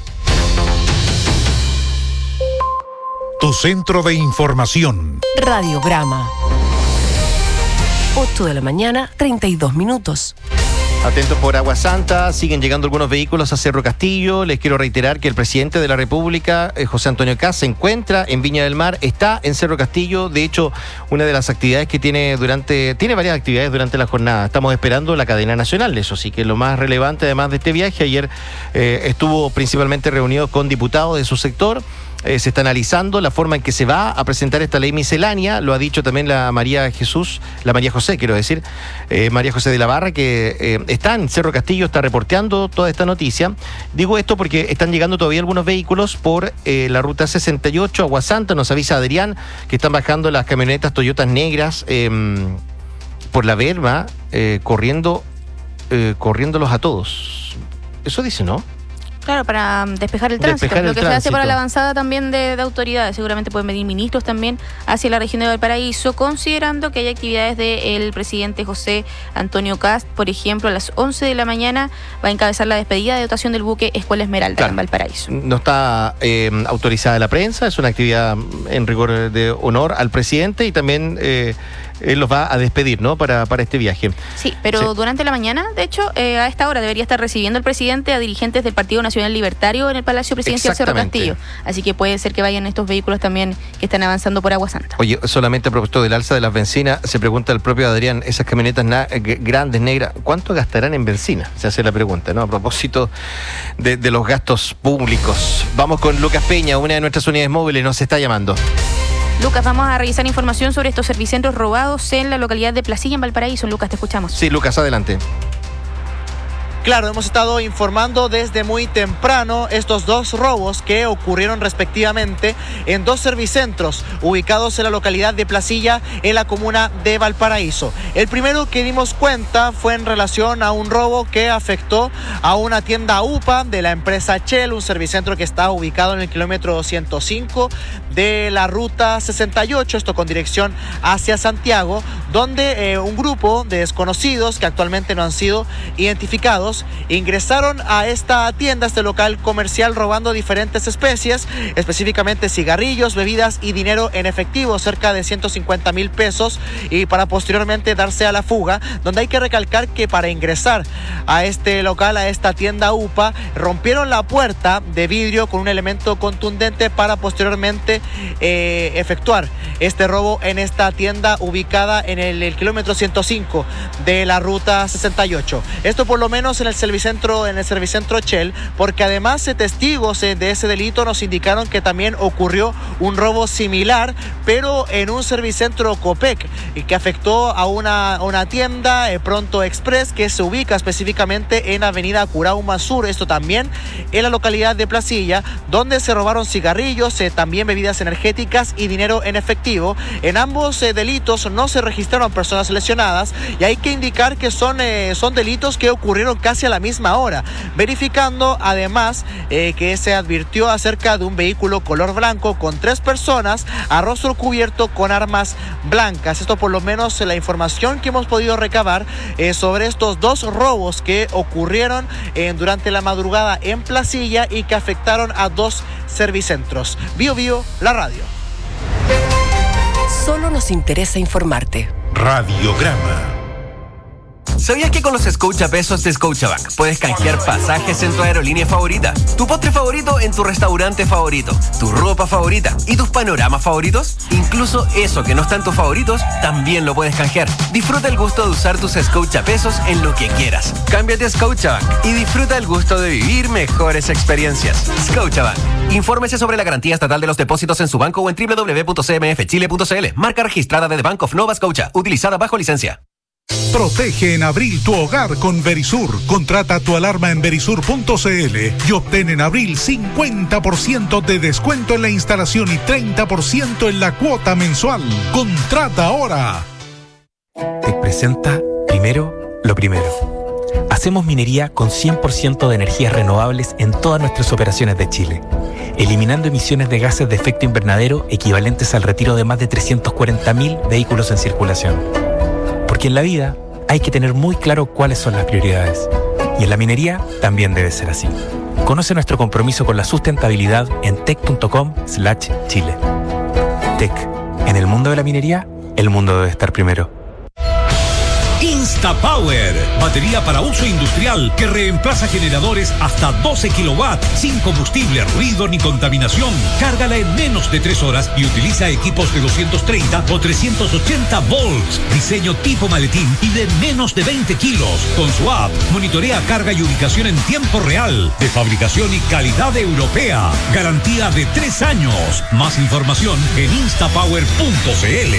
Tu centro de información. Radiograma. 8 de la mañana, 32 minutos. Atentos por Agua Santa, siguen llegando algunos vehículos a Cerro Castillo. Les quiero reiterar que el presidente de la República, José Antonio Kast, se encuentra en Viña del Mar, está en Cerro Castillo. De hecho, una de las actividades que tiene varias actividades durante la jornada. Estamos esperando la cadena nacional, eso sí, que es lo más relevante además de este viaje. Ayer estuvo principalmente reunido con diputados de su sector. Se está analizando la forma en que se va a presentar esta ley miscelánea, lo ha dicho también la María José de la Barra, que está en Cerro Castillo, está reporteando toda esta noticia. Digo esto porque están llegando todavía algunos vehículos por la ruta 68, Agua Santa, nos avisa Adrián, que están bajando las camionetas Toyotas negras por la Verma, corriéndolos a todos. Eso dice, ¿no? Claro, para despejar el tránsito. Se hace para la avanzada también de autoridades. Seguramente pueden venir ministros también hacia la región de Valparaíso, considerando que hay actividades del presidente José Antonio Kast. Por ejemplo, a las 11 de la mañana va a encabezar la despedida de dotación del buque Escuela Esmeralda en Valparaíso. No está autorizada la prensa, es una actividad en rigor de honor al presidente y también él los va a despedir, ¿no? Para este viaje. Sí, pero durante la mañana, de hecho, a esta hora debería estar recibiendo el presidente a dirigentes del Partido Nacional Libertario en el Palacio Presidencial Cerro Castillo. Así que puede ser que vayan estos vehículos también que están avanzando por Agua Santa. Oye, solamente a propósito del alza de las bencinas, se pregunta el propio Adrián, esas camionetas grandes, negras, ¿cuánto gastarán en bencina? Se hace la pregunta, ¿no? A propósito de los gastos públicos. Vamos con Lucas Peña, una de nuestras unidades móviles, nos está llamando. Lucas, vamos a revisar información sobre estos servicentros robados en la localidad de Placilla, en Valparaíso. Lucas, te escuchamos. Sí, Lucas, adelante. claro, hemos estado informando desde muy temprano estos dos robos que ocurrieron respectivamente en dos servicentros ubicados en la localidad de Placilla, en la comuna de Valparaíso. El primero que dimos cuenta fue en relación a un robo que afectó a una tienda UPA de la empresa Shell, un servicentro que está ubicado en el kilómetro 205 de la ruta 68, esto con dirección hacia Santiago, donde un grupo de desconocidos que actualmente no han sido identificados ingresaron a esta tienda, este local comercial, robando diferentes especies, específicamente cigarrillos, bebidas y dinero en efectivo, cerca de 150,000 pesos, y para posteriormente darse a la fuga, donde hay que recalcar que para ingresar a este local, a esta tienda UPA, rompieron la puerta de vidrio con un elemento contundente para posteriormente efectuar este robo en esta tienda ubicada en el kilómetro 105 de la ruta 68. Esto por lo menos en el servicentro Shell, porque además testigos de ese delito nos indicaron que también ocurrió un robo similar, pero en un servicentro Copec, que afectó a una tienda Pronto Express, que se ubica específicamente en avenida Curauma Sur, esto también en la localidad de Placilla, donde se robaron cigarrillos, también bebidas energéticas y dinero en efectivo. En ambos delitos no se registraron personas lesionadas, y hay que indicar que son delitos que ocurrieron casi a la misma hora, verificando además que se advirtió acerca de un vehículo color blanco con 3 personas a rostro cubierto con armas blancas. Esto por lo menos la información que hemos podido recabar sobre estos dos robos que ocurrieron durante la madrugada en Placilla y que afectaron a 2 servicentros. Bio Bio, la radio. Solo nos interesa informarte. Radiograma. ¿Sabías que con los Scotiapesos de Scotiabank puedes canjear pasajes en tu aerolínea favorita, tu postre favorito en tu restaurante favorito, tu ropa favorita y tus panoramas favoritos? Incluso eso que no está en tus favoritos, también lo puedes canjear. Disfruta el gusto de usar tus Scotiapesos en lo que quieras. Cámbiate a Scotiabank y disfruta el gusto de vivir mejores experiencias. Scotiabank. Infórmese sobre la garantía estatal de los depósitos en su banco o en www.cmfchile.cl. Marca registrada de The Bank of Nova Scotia, utilizada bajo licencia. Protege en abril tu hogar con Verisur. Contrata tu alarma en verisur.cl y obtén en abril 50% de descuento en la instalación y 30% en la cuota mensual. Contrata ahora. Te presenta Primero lo Primero. Hacemos minería con 100% de energías renovables en todas nuestras operaciones de Chile, eliminando emisiones de gases de efecto invernadero equivalentes al retiro de más de 340,000 vehículos en circulación. Porque en la vida hay que tener muy claro cuáles son las prioridades. Y en la minería también debe ser así. Conoce nuestro compromiso con la sustentabilidad en tec.com/Chile. Tec. En el mundo de la minería, el mundo debe estar primero. InstaPower, batería para uso industrial que reemplaza generadores hasta 12 kilowatts sin combustible, ruido ni contaminación. Cárgala en menos de 3 horas y utiliza equipos de 230 o 380 volts. Diseño tipo maletín y de menos de 20 kilos. Con su app, monitorea carga y ubicación en tiempo real. De fabricación y calidad europea. Garantía de 3 años. Más información en instapower.cl.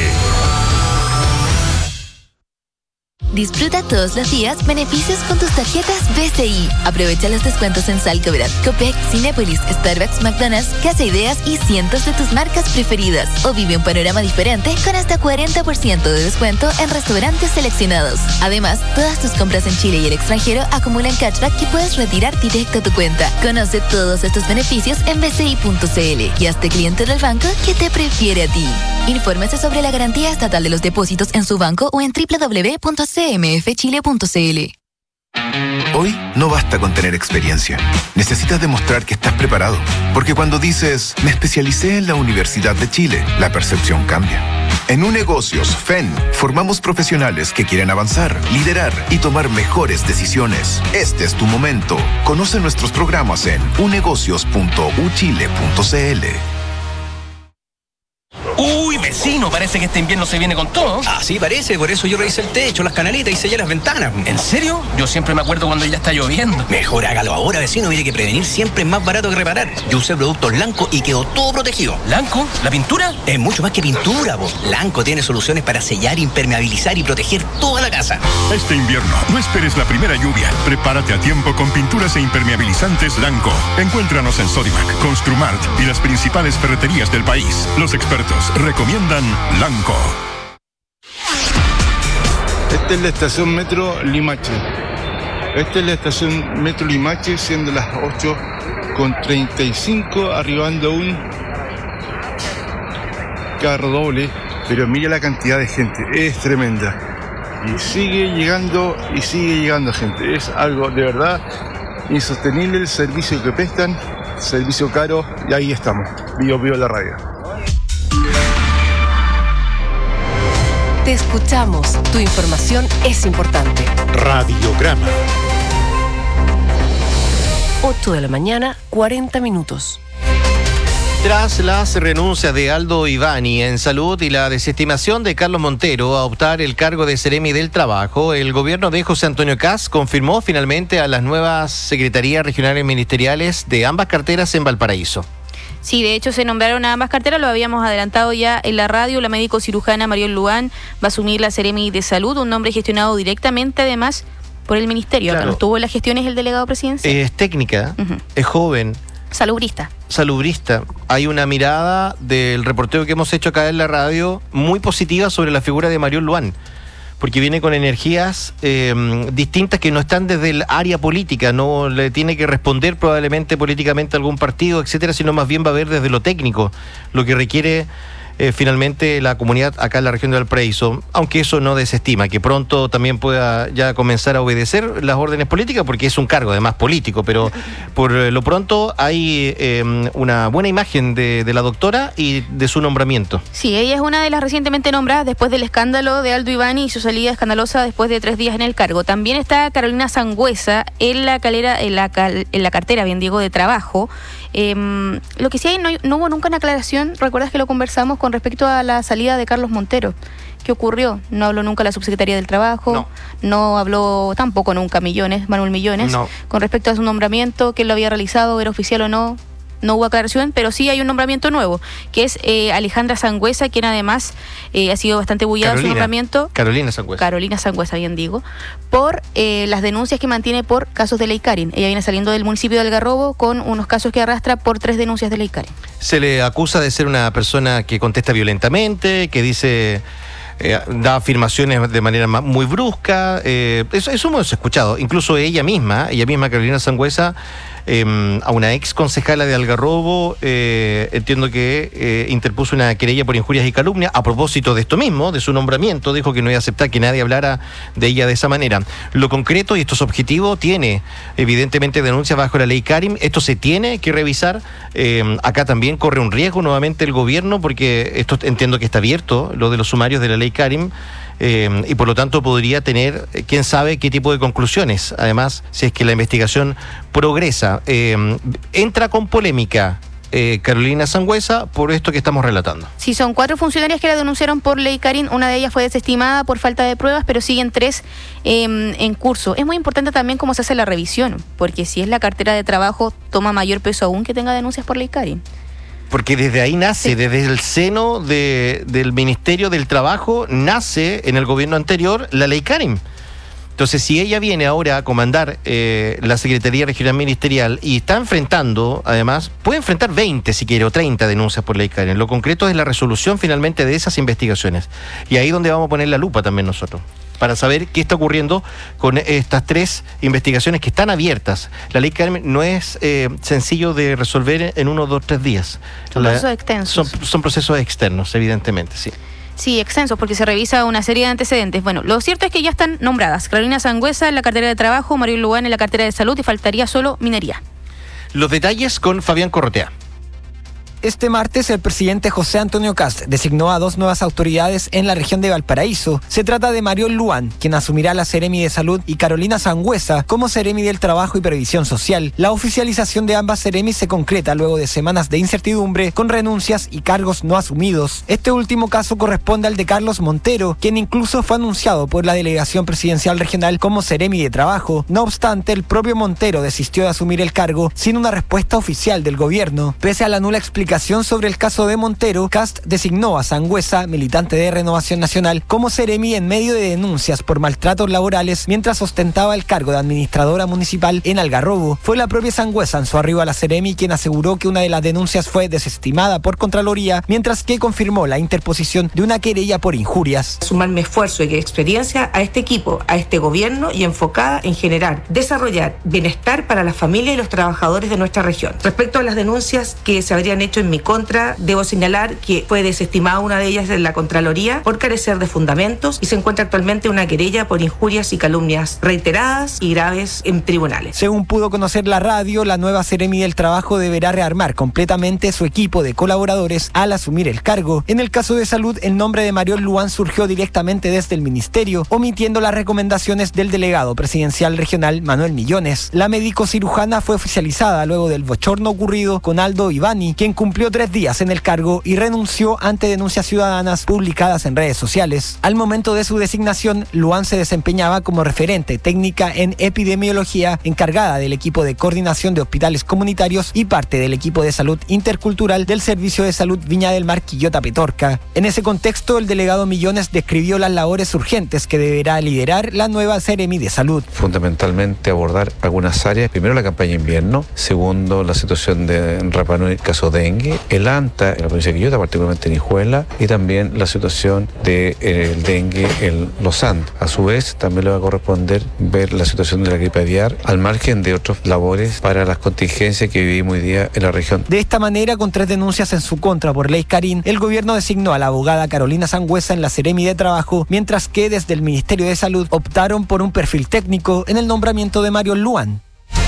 Disfruta todos los días beneficios con tus tarjetas BCI. Aprovecha los descuentos en Salcobrat, Copec, Cinépolis, Starbucks, McDonald's, Casa Ideas y cientos de tus marcas preferidas. O vive un panorama diferente con hasta 40% de descuento en restaurantes seleccionados. Además, todas tus compras en Chile y el extranjero acumulan cashback que puedes retirar directo a tu cuenta. Conoce todos estos beneficios en bci.cl y hazte cliente del banco que te prefiere a ti. Infórmese sobre la garantía estatal de los depósitos en su banco o en www.cmfchile.cl. Hoy no basta con tener experiencia. Necesitas demostrar que estás preparado. Porque cuando dices, me especialicé en la Universidad de Chile, la percepción cambia. En Unegocios FEN, formamos profesionales que quieren avanzar, liderar y tomar mejores decisiones. Este es tu momento. Conoce nuestros programas en unegocios.uchile.cl. Uy, vecino, parece que este invierno se viene con todo. Así parece, por eso yo revisé el techo, las canaletas y sellé las ventanas. ¿En serio? Yo siempre me acuerdo cuando ya está lloviendo. Mejor hágalo ahora, vecino. Mire que prevenir siempre es más barato que reparar. Yo usé productos Lanco y quedó todo protegido. ¿Lanco? ¿La pintura? Es mucho más que pintura, po. Lanco tiene soluciones para sellar, impermeabilizar y proteger toda la casa. Este invierno, no esperes la primera lluvia. Prepárate a tiempo con pinturas e impermeabilizantes Lanco. Encuéntranos en Sodimac, Construmart y las principales ferreterías del país. Los expertos recomiendan Lanco. Esta es la estación Metro Limache. Esta es la estación Metro Limache, siendo las 8:35, arribando un carro doble. Pero mira la cantidad de gente, es tremenda. Y sigue llegando gente. Es algo de verdad insostenible el servicio que prestan, servicio caro, y ahí estamos. Vivo la radio. Te escuchamos. Tu información es importante. Radiograma. 8 de la mañana, 40 minutos. Tras las renuncias de Aldo Ivani en salud y la desestimación de Carlos Montero a optar el cargo de Seremi del Trabajo, el gobierno de José Antonio Kast confirmó finalmente a las nuevas secretarías regionales ministeriales de ambas carteras en Valparaíso. Sí, de hecho se nombraron a ambas carteras, lo habíamos adelantado ya en la radio. La médico cirujana Mariel Luán va a asumir la Seremi de Salud, un nombre gestionado directamente además por el ministerio. Claro. Acá no estuvo en las gestiones el delegado presidencial. Es técnica, es joven. Salubrista. Hay una mirada del reporteo que hemos hecho acá en la radio muy positiva sobre la figura de Mariel Luán, porque viene con energías distintas que no están desde el área política, no le tiene que responder probablemente políticamente a algún partido, etcétera, sino más bien va a ver desde lo técnico, lo que requiere finalmente la comunidad acá en la región de Valparaíso, aunque eso no desestima que pronto también pueda ya comenzar a obedecer las órdenes políticas, porque es un cargo además político, pero por lo pronto hay una buena imagen de la doctora y de su nombramiento. Sí, ella es una de las recientemente nombradas después del escándalo de Aldo Ivani y su salida escandalosa después de 3 días en el cargo. También está Carolina Sangüesa en la cartera, bien digo, de trabajo. Lo que sí hay, no hubo nunca una aclaración, recuerdas que lo conversamos con respecto a la salida de Carlos Montero. ¿Qué ocurrió? No habló nunca la subsecretaría del Trabajo, no habló tampoco nunca Manuel Millones, con respecto a su nombramiento, que él lo había realizado, era oficial o no. No hubo aclaración, pero sí hay un nombramiento nuevo, que es Alejandra Sangüesa, quien además ha sido bastante bullada su nombramiento. Carolina Sangüesa, bien digo, por las denuncias que mantiene por casos de Ley Karin. Ella viene saliendo del municipio de Algarrobo con unos casos que arrastra por 3 denuncias de Ley Karin. Se le acusa de ser una persona que contesta violentamente, que dice... da afirmaciones de manera muy brusca, eso hemos escuchado, incluso ella misma Carolina Sangüesa, a una ex concejala de Algarrobo, entiendo que interpuso una querella por injurias y calumnias a propósito de esto mismo, de su nombramiento. Dijo que no iba a aceptar que nadie hablara de ella de esa manera. Lo concreto, y esto es objetivo, tiene evidentemente denuncias bajo la ley Karim. Esto se tiene que revisar. Acá también corre un riesgo nuevamente el gobierno, porque esto entiendo que está abierto, lo de los sumarios de la ley Karim. Y por lo tanto podría tener, quién sabe qué tipo de conclusiones, además, si es que la investigación progresa. Entra con polémica Carolina Sangüesa por esto que estamos relatando. Sí, son 4 funcionarias que la denunciaron por Ley Karin, una de ellas fue desestimada por falta de pruebas, pero siguen 3 en curso. Es muy importante también cómo se hace la revisión, porque si es la cartera de trabajo, toma mayor peso aún que tenga denuncias por Ley Karin. Porque desde ahí nace, desde el seno del Ministerio del Trabajo, nace en el gobierno anterior la ley Karim. Entonces, si ella viene ahora a comandar la Secretaría Regional Ministerial y está enfrentando, además, puede enfrentar 20 si quiere, o 30 denuncias por ley Karim. Lo concreto es la resolución finalmente de esas investigaciones. Y ahí es donde vamos a poner la lupa también nosotros, para saber qué está ocurriendo con estas 3 investigaciones que están abiertas. La ley Karim no es sencillo de resolver en 1, 2, 3 días. Son procesos extensos. Son procesos externos, evidentemente, sí. Sí, extensos, porque se revisa una serie de antecedentes. Bueno, lo cierto es que ya están nombradas Carolina Sangüesa en la cartera de trabajo, Mariel Luán en la cartera de salud, y faltaría solo minería. Los detalles con Fabián Corrotea. Este martes, el presidente José Antonio Kast designó a 2 nuevas autoridades en la región de Valparaíso. Se trata de Mariol Luan, quien asumirá la Seremi de Salud, y Carolina Sangüesa como Seremi del Trabajo y Previsión Social. La oficialización de ambas Seremis se concreta luego de semanas de incertidumbre, con renuncias y cargos no asumidos. Este último caso corresponde al de Carlos Montero, quien incluso fue anunciado por la Delegación Presidencial Regional como Seremi de Trabajo. No obstante, el propio Montero desistió de asumir el cargo sin una respuesta oficial del gobierno. Pese a la nula explicación sobre el caso de Montero, Kast designó a Sangüesa, militante de Renovación Nacional, como Seremi en medio de denuncias por maltratos laborales mientras ostentaba el cargo de administradora municipal en Algarrobo. Fue la propia Sangüesa en su arribo a la Seremi quien aseguró que una de las denuncias fue desestimada por Contraloría, mientras que confirmó la interposición de una querella por injurias. Sumar mi esfuerzo y experiencia a este equipo, a este gobierno, y enfocada en generar, desarrollar bienestar para la familia y los trabajadores de nuestra región. Respecto a las denuncias que se habrían hecho en mi contra, debo señalar que fue desestimada una de ellas en la Contraloría por carecer de fundamentos y se encuentra actualmente una querella por injurias y calumnias reiteradas y graves en tribunales. Según pudo conocer la radio, la nueva Seremi del Trabajo deberá rearmar completamente su equipo de colaboradores al asumir el cargo. En el caso de Salud, el nombre de Mariol Luan surgió directamente desde el ministerio, omitiendo las recomendaciones del delegado presidencial regional Manuel Millones. La médico cirujana fue oficializada luego del bochorno ocurrido con Aldo Ivani, quien cumplió 3 días en el cargo y renunció ante denuncias ciudadanas publicadas en redes sociales. Al momento de su designación, Luan se desempeñaba como referente técnica en epidemiología, encargada del equipo de coordinación de hospitales comunitarios y parte del equipo de salud intercultural del Servicio de Salud Viña del Mar Quillota Petorca. En ese contexto, el delegado Millones describió las labores urgentes que deberá liderar la nueva Seremi de Salud. Fundamentalmente abordar algunas áreas. Primero, la campaña de invierno. Segundo, la situación de Rapa Nui, caso dengue. El ANTA en la provincia de Quillota, particularmente en Hijuela, y también la situación del dengue en Los Andes. A su vez, también le va a corresponder ver la situación de la gripe aviar, al margen de otras labores para las contingencias que vivimos hoy día en la región. De esta manera, con 3 denuncias en su contra por ley Carín, el gobierno designó a la abogada Carolina Sangüesa en la Seremi de Trabajo, mientras que desde el Ministerio de Salud optaron por un perfil técnico en el nombramiento de Mariol Luan.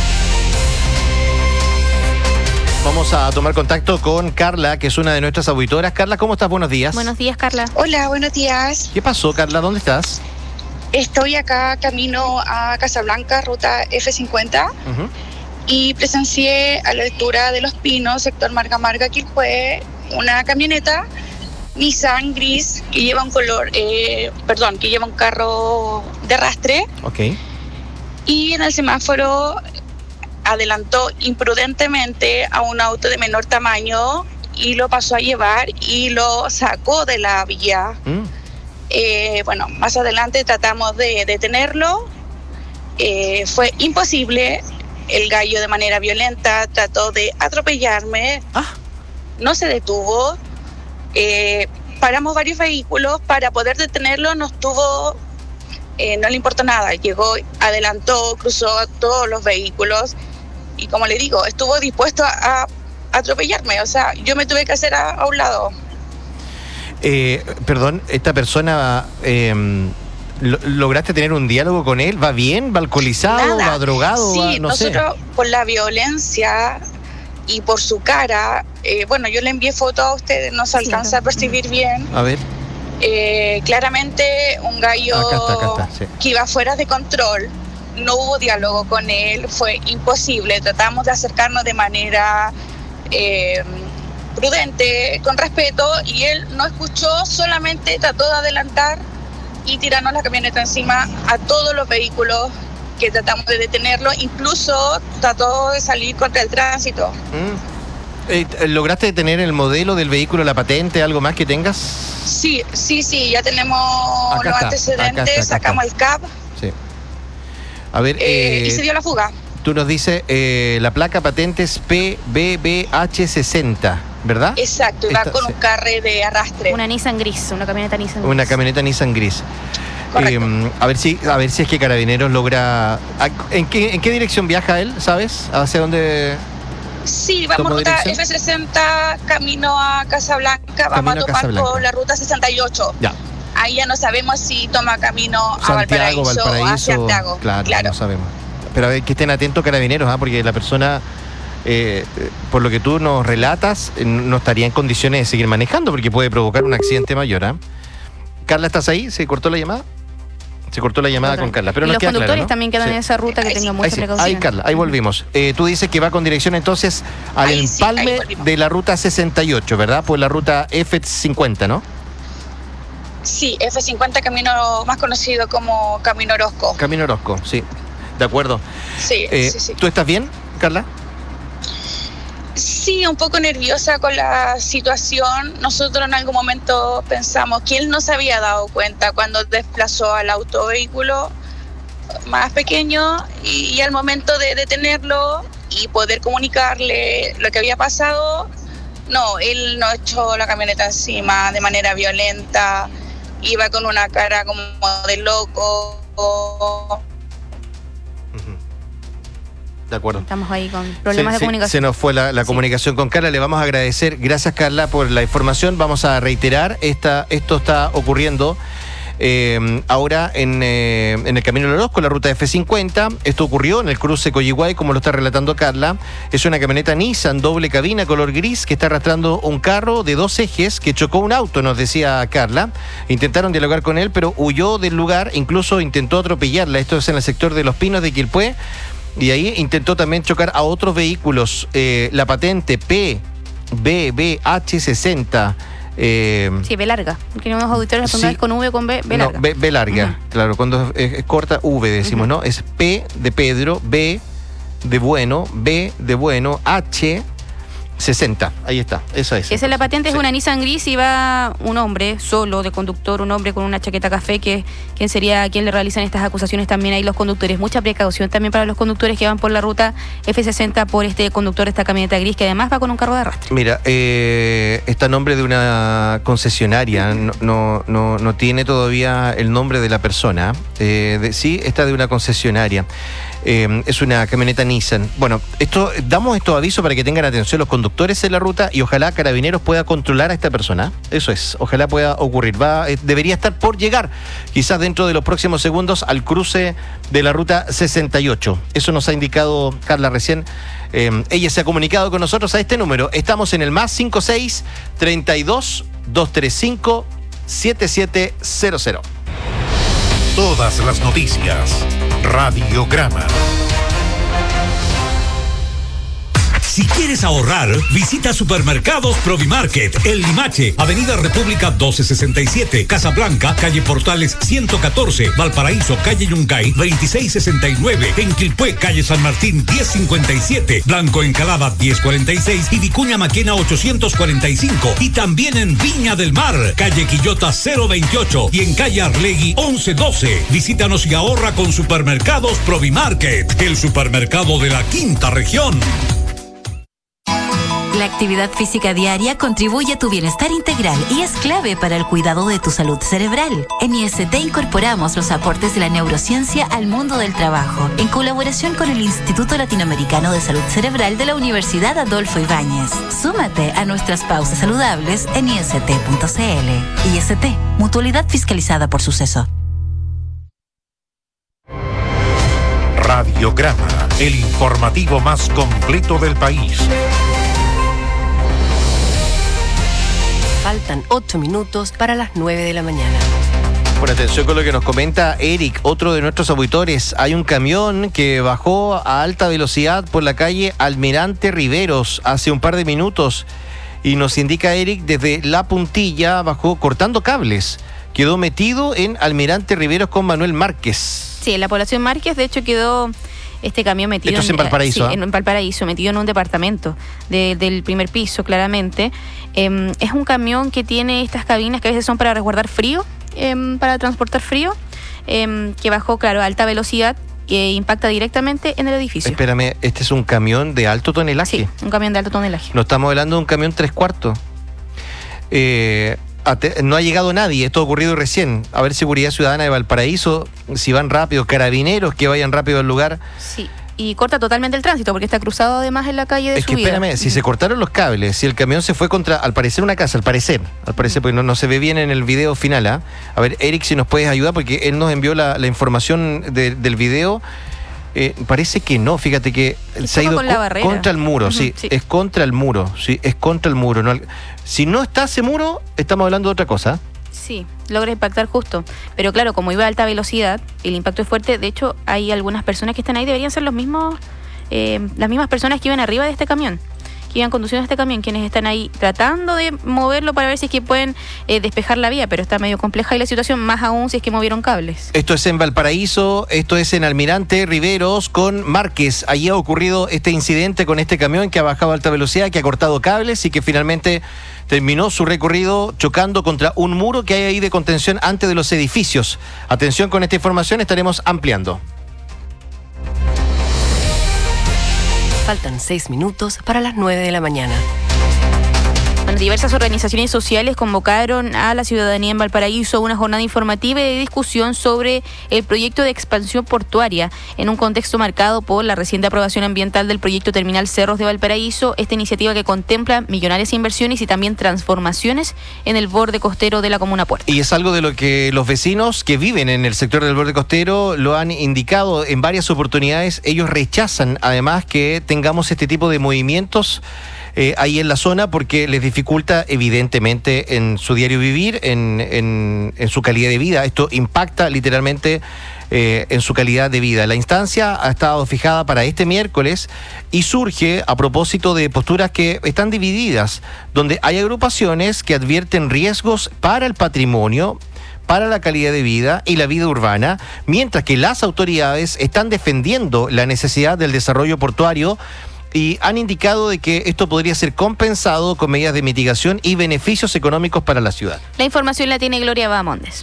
Vamos a tomar contacto con Carla, que es una de nuestras auditoras. Carla, ¿cómo estás? Buenos días. Buenos días, Carla. Hola, buenos días. ¿Qué pasó, Carla? ¿Dónde estás? Estoy acá camino a Casablanca, ruta F50, y presencié a la altura de Los Pinos, sector Marga Quilpué, una camioneta Nissan gris que lleva un que lleva un carro de arrastre. Ok. Y en el semáforo adelantó imprudentemente a un auto de menor tamaño y lo pasó a llevar y lo sacó de la vía. Más adelante tratamos de detenerlo. Fue imposible. El gallo de manera violenta trató de atropellarme. No se detuvo. Paramos varios vehículos para poder detenerlo. No le importó nada. Llegó, adelantó, cruzó todos los vehículos. Y como le digo, estuvo dispuesto a atropellarme. O sea, yo me tuve que hacer a un lado. Perdón, esta persona, ¿lograste tener un diálogo con él? ¿Va bien? ¿Va alcoholizado? Nada. ¿Va drogado? Sí, no sé. nosotros por la violencia y por su cara, yo le envié fotos a ustedes, no se alcanza a percibir bien. A ver. Claramente un gallo acá está, sí, que iba fuera de control. No hubo diálogo con él, fue imposible. Tratamos de acercarnos de manera prudente, con respeto, y él no escuchó, solamente trató de adelantar y tirarnos la camioneta encima a todos los vehículos que tratamos de detenerlo. Incluso trató de salir contra el tránsito. ¿Lograste detener el modelo del vehículo, la patente, algo más que tengas? Sí, ya tenemos los antecedentes, sacamos el CAP. Sí. A ver, y se dio la fuga. Tú nos dices, la placa patente es PBBH60, ¿verdad? Exacto, iba con un carro de arrastre. Una Nissan gris, una camioneta Nissan gris. Una camioneta Nissan gris. A ver si es que Carabineros logra... ¿En qué dirección viaja él, sabes? ¿Hacia dónde...? Sí, vamos ruta F60, camino a Casablanca, vamos a topar con la ruta 68. Ya. Ahí ya no sabemos si toma camino a Valparaíso o a Santiago. Claro, no sabemos. Pero a ver, que estén atentos Carabineros, porque la persona por lo que tú nos relatas, no estaría en condiciones de seguir manejando porque puede provocar un accidente mayor. Carla, ¿estás ahí? ¿Se cortó la llamada? Se cortó la llamada con Carla. Pero y nos los queda conductores claro, ¿no? también quedan en esa ruta, que tengan mucha precaución. Ahí, Carla, ahí volvimos. Tú dices que va con dirección entonces al empalme de la ruta 68, ¿verdad? Pues la ruta F50, ¿no? Sí, F50, camino más conocido como Camino Orozco. Camino Orozco, sí. De acuerdo. Sí, sí. ¿Tú estás bien, Carla? Sí, un poco nerviosa con la situación. Nosotros en algún momento pensamos que él no se había dado cuenta cuando desplazó al autovehículo más pequeño y al momento de detenerlo y poder comunicarle lo que había pasado, no, él no echó la camioneta encima de manera violenta, iba con una cara como de loco. De acuerdo. Estamos ahí con problemas de comunicación. Se nos fue la comunicación con Carla. Le vamos a agradecer. Gracias, Carla, por la información. Vamos a reiterar. Esto está ocurriendo ahora en el Camino del Orozco, la ruta F50. Esto ocurrió en el cruce Coyihuay, como lo está relatando Carla. Es una camioneta Nissan doble cabina color gris que está arrastrando un carro de 2 ejes que chocó un auto, nos decía Carla. Intentaron dialogar con él, pero huyó del lugar. Incluso intentó atropellarla. Esto es en el sector de Los Pinos de Quilpué. Y ahí intentó también chocar a otros vehículos. La patente PBBH60. Sí, B larga. Porque unos auditores la pongan con V o con B larga. No, B larga, claro. Cuando es corta, V decimos, ¿no? Es P de Pedro, B de bueno, B de bueno, H 60. Ahí está, esa es. Esa es la patente, es una Nissan gris y va un hombre solo de conductor, un hombre con una chaqueta café, que quien sería quien le realizan estas acusaciones también ahí los conductores. Mucha precaución también para los conductores que van por la ruta F60 por este conductor de esta camioneta gris que además va con un carro de arrastre. Mira, está a nombre de una concesionaria, no tiene todavía el nombre de la persona. Sí, está de una concesionaria. Es una camioneta Nissan. Bueno, damos estos avisos para que tengan atención los conductores en la ruta y ojalá Carabineros pueda controlar a esta persona. Eso es, ojalá pueda ocurrir. Debería estar por llegar, quizás dentro de los próximos segundos, al cruce de la ruta 68. Eso nos ha indicado Carla recién. Ella se ha comunicado con nosotros a este número. Estamos en el +56 32 235 7700. Todas las noticias. Radiograma. Si quieres ahorrar, visita Supermercados Provimarket, El Limache, Avenida República 1267, Casablanca, calle Portales 114, Valparaíso, calle Yungay 2669, en Quilpué, calle San Martín 1057, Blanco Encalada 1046 y Vicuña Maquena 845. Y también en Viña del Mar, calle Quillota 028 y en calle Arlegui 1112. Visítanos y ahorra con Supermercados Provimarket, el supermercado de la quinta región. La actividad física diaria contribuye a tu bienestar integral y es clave para el cuidado de tu salud cerebral. En IST incorporamos los aportes de la neurociencia al mundo del trabajo, en colaboración con el Instituto Latinoamericano de Salud Cerebral de la Universidad Adolfo Ibáñez. Súmate a nuestras pausas saludables en ist.cl. IST, mutualidad fiscalizada por Suceso. Radiograma, el informativo más completo del país. Faltan 8 minutos para las 9 de la mañana. Por atención con lo que nos comenta Eric, otro de nuestros auditores. Hay un camión que bajó a alta velocidad por la calle Almirante Riveros hace un par de minutos. Y nos indica Eric, desde La Puntilla bajó cortando cables. Quedó metido en Almirante Riveros con Manuel Márquez. Sí, en la población Márquez, de hecho, quedó este camión metido. Esto es en Valparaíso. Sí, en Valparaíso, metido en un departamento del primer piso, claramente. Es un camión que tiene estas cabinas que a veces son para resguardar frío, para transportar frío, que bajó, claro, a alta velocidad, que impacta directamente en el edificio. Espérame, ¿este es un camión de alto tonelaje? Sí, un camión de alto tonelaje. No estamos hablando de un camión 3/4. No ha llegado nadie, esto ha ocurrido recién. A ver, Seguridad Ciudadana de Valparaíso, si van rápido, Carabineros que vayan rápido al lugar. Sí, y corta totalmente el tránsito porque está cruzado además en la calle de subida. Espérame, si se cortaron los cables, si el camión se fue contra, al parecer, una casa, al parecer, porque no se ve bien en el video final. A ver, Eric, si nos puedes ayudar, porque él nos envió la información del video. Parece que no, fíjate que se ha ido contra el muro, sí, es contra el muro, sí, es contra el muro. No, si no está ese muro, estamos hablando de otra cosa. Sí, logra impactar justo. Pero claro, como iba a alta velocidad, el impacto es fuerte. De hecho, hay algunas personas que están ahí, deberían ser las mismas personas que iban arriba de este camión, que iban conduciendo este camión, quienes están ahí tratando de moverlo para ver si es que pueden despejar la vía, pero está medio compleja y la situación, más aún si es que movieron cables. Esto es en Valparaíso, esto es en Almirante Riveros con Márquez. Allí ha ocurrido este incidente con este camión que ha bajado a alta velocidad, que ha cortado cables y que finalmente terminó su recorrido chocando contra un muro que hay ahí de contención antes de los edificios. Atención con esta información, estaremos ampliando. Faltan 6 minutos para las 9 de la mañana. Bueno, diversas organizaciones sociales convocaron a la ciudadanía en Valparaíso a una jornada informativa y de discusión sobre el proyecto de expansión portuaria en un contexto marcado por la reciente aprobación ambiental del proyecto Terminal Cerros de Valparaíso, esta iniciativa que contempla millonarias inversiones y también transformaciones en el borde costero de la comuna Puerto. Y es algo de lo que los vecinos que viven en el sector del borde costero lo han indicado en varias oportunidades. Ellos rechazan además que tengamos este tipo de movimientos ahí en la zona porque les dificulta evidentemente en su diario vivir, en su calidad de vida. Esto impacta literalmente en su calidad de vida. La instancia ha estado fijada para este miércoles y surge a propósito de posturas que están divididas, donde hay agrupaciones que advierten riesgos para el patrimonio, para la calidad de vida y la vida urbana, mientras que las autoridades están defendiendo la necesidad del desarrollo portuario y han indicado de que esto podría ser compensado con medidas de mitigación y beneficios económicos para la ciudad. La información la tiene Gloria Bahamondes.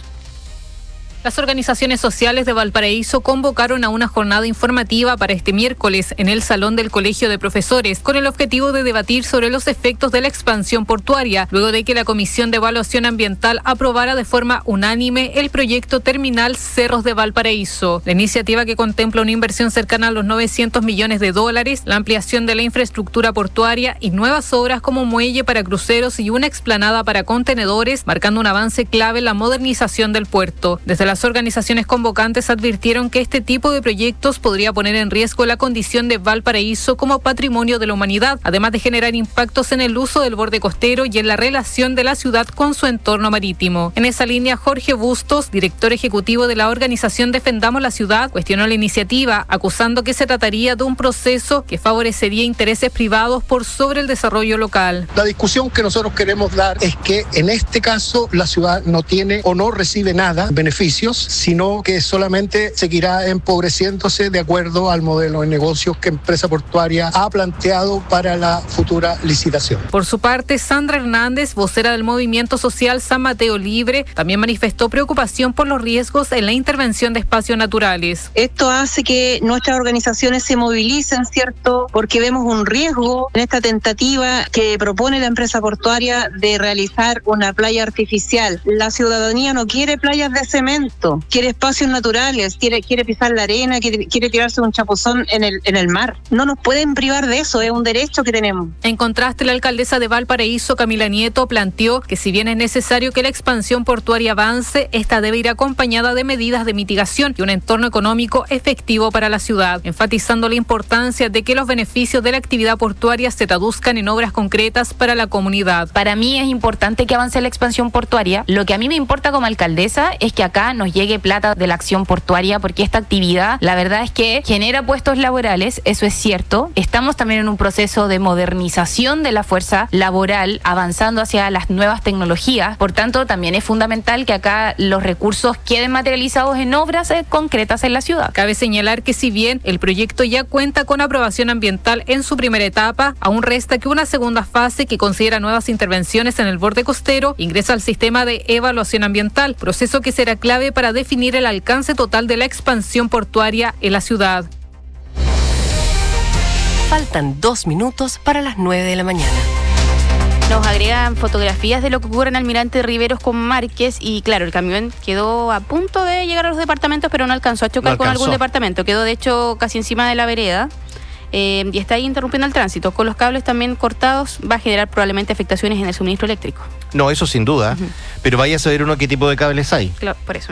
Las organizaciones sociales de Valparaíso convocaron a una jornada informativa para este miércoles en el Salón del Colegio de Profesores con el objetivo de debatir sobre los efectos de la expansión portuaria, luego de que la Comisión de Evaluación Ambiental aprobara de forma unánime el proyecto Terminal Cerros de Valparaíso. La iniciativa, que contempla una inversión cercana a los $900 millones, la ampliación de la infraestructura portuaria y nuevas obras como muelle para cruceros y una explanada para contenedores, marcando un avance clave en la modernización del puerto. Desde las organizaciones convocantes advirtieron que este tipo de proyectos podría poner en riesgo la condición de Valparaíso como patrimonio de la humanidad, además de generar impactos en el uso del borde costero y en la relación de la ciudad con su entorno marítimo. En esa línea, Jorge Bustos, director ejecutivo de la organización Defendamos la Ciudad, cuestionó la iniciativa, acusando que se trataría de un proceso que favorecería intereses privados por sobre el desarrollo local. La discusión que nosotros queremos dar es que en este caso la ciudad no tiene o no recibe nada beneficio, sino que solamente seguirá empobreciéndose de acuerdo al modelo de negocios que Empresa Portuaria ha planteado para la futura licitación. Por su parte, Sandra Hernández, vocera del movimiento social San Mateo Libre, también manifestó preocupación por los riesgos en la intervención de espacios naturales. Esto hace que nuestras organizaciones se movilicen, ¿cierto? Porque vemos un riesgo en esta tentativa que propone la Empresa Portuaria de realizar una playa artificial. La ciudadanía no quiere playas de cemento, quiere espacios naturales, quiere pisar la arena, quiere tirarse un chapuzón en el mar. No nos pueden privar de eso, es un derecho que tenemos. En contraste, la alcaldesa de Valparaíso, Camila Nieto, planteó que si bien es necesario que la expansión portuaria avance, esta debe ir acompañada de medidas de mitigación y un entorno económico efectivo para la ciudad, enfatizando la importancia de que los beneficios de la actividad portuaria se traduzcan en obras concretas para la comunidad. Para mí es importante que avance la expansión portuaria. Lo que a mí me importa como alcaldesa es que acá nos llegue plata de la acción portuaria, porque esta actividad, la verdad es que genera puestos laborales, eso es cierto. Estamos también en un proceso de modernización de la fuerza laboral, avanzando hacia las nuevas tecnologías. Por tanto, también es fundamental que acá los recursos queden materializados en obras concretas en la ciudad. Cabe señalar que si bien el proyecto ya cuenta con aprobación ambiental en su primera etapa, aún resta que una segunda fase que considera nuevas intervenciones en el borde costero ingresa al sistema de evaluación ambiental, proceso que será clave para definir el alcance total de la expansión portuaria en la ciudad. Faltan 2 minutos para las 9 de la mañana. Nos agregan fotografías de lo que ocurre en Almirante Riveros con Márquez y claro, el camión quedó a punto de llegar a los departamentos, pero no alcanzó a chocar con algún departamento. Quedó de hecho casi encima de la vereda. Y está ahí interrumpiendo el tránsito. Con los cables también cortados va a generar probablemente afectaciones en el suministro eléctrico. No, eso sin duda. Pero vaya a saber uno qué tipo de cables hay. Claro, por eso mismo.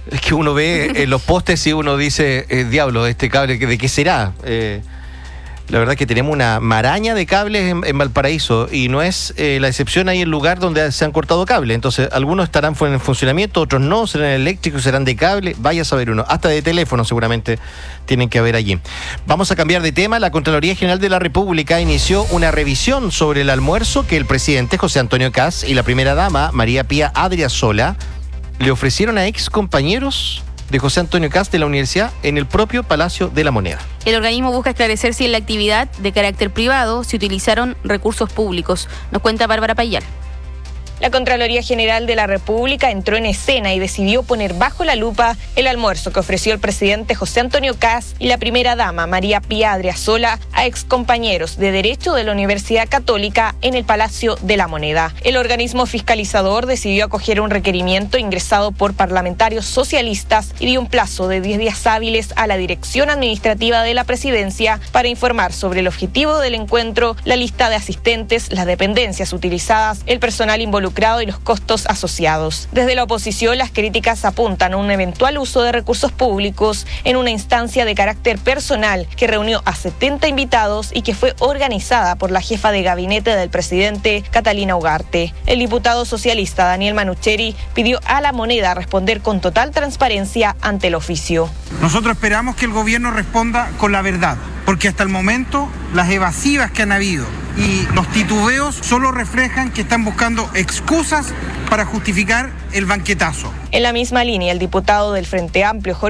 Es que uno ve los postes y uno dice, diablo, este cable, ¿de qué será? La verdad que tenemos una maraña de cables en Valparaíso y no es la excepción ahí el lugar donde se han cortado cables. Entonces, algunos estarán en funcionamiento, otros no, serán eléctricos, serán de cable, vaya a saber uno. Hasta de teléfono seguramente tienen que haber allí. Vamos a cambiar de tema. La Contraloría General de la República inició una revisión sobre el almuerzo que el presidente José Antonio Kast y la primera dama María Pía Adriasola le ofrecieron a ex compañeros de José Antonio Kast de la universidad en el propio Palacio de la Moneda. El organismo busca esclarecer si en la actividad de carácter privado se utilizaron recursos públicos. Nos cuenta Bárbara Payal. La Contraloría General de la República entró en escena y decidió poner bajo la lupa el almuerzo que ofreció el presidente José Antonio Kast y la primera dama María Pía Adriasola a excompañeros de Derecho de la Universidad Católica en el Palacio de la Moneda. El organismo fiscalizador decidió acoger un requerimiento ingresado por parlamentarios socialistas y dio un plazo de 10 días hábiles a la Dirección Administrativa de la Presidencia para informar sobre el objetivo del encuentro, la lista de asistentes, las dependencias utilizadas, el personal involucrado y los costos asociados. Desde la oposición, las críticas apuntan a un eventual uso de recursos públicos en una instancia de carácter personal que reunió a 70 invitados y que fue organizada por la jefa de gabinete del presidente, Catalina Ugarte. El diputado socialista Daniel Manucheri pidió a La Moneda responder con total transparencia ante el oficio. Nosotros esperamos que el gobierno responda con la verdad, porque hasta el momento las evasivas que han habido y los titubeos solo reflejan que están buscando excusas para justificar el banquetazo. En la misma línea, el diputado del Frente Amplio, Jorge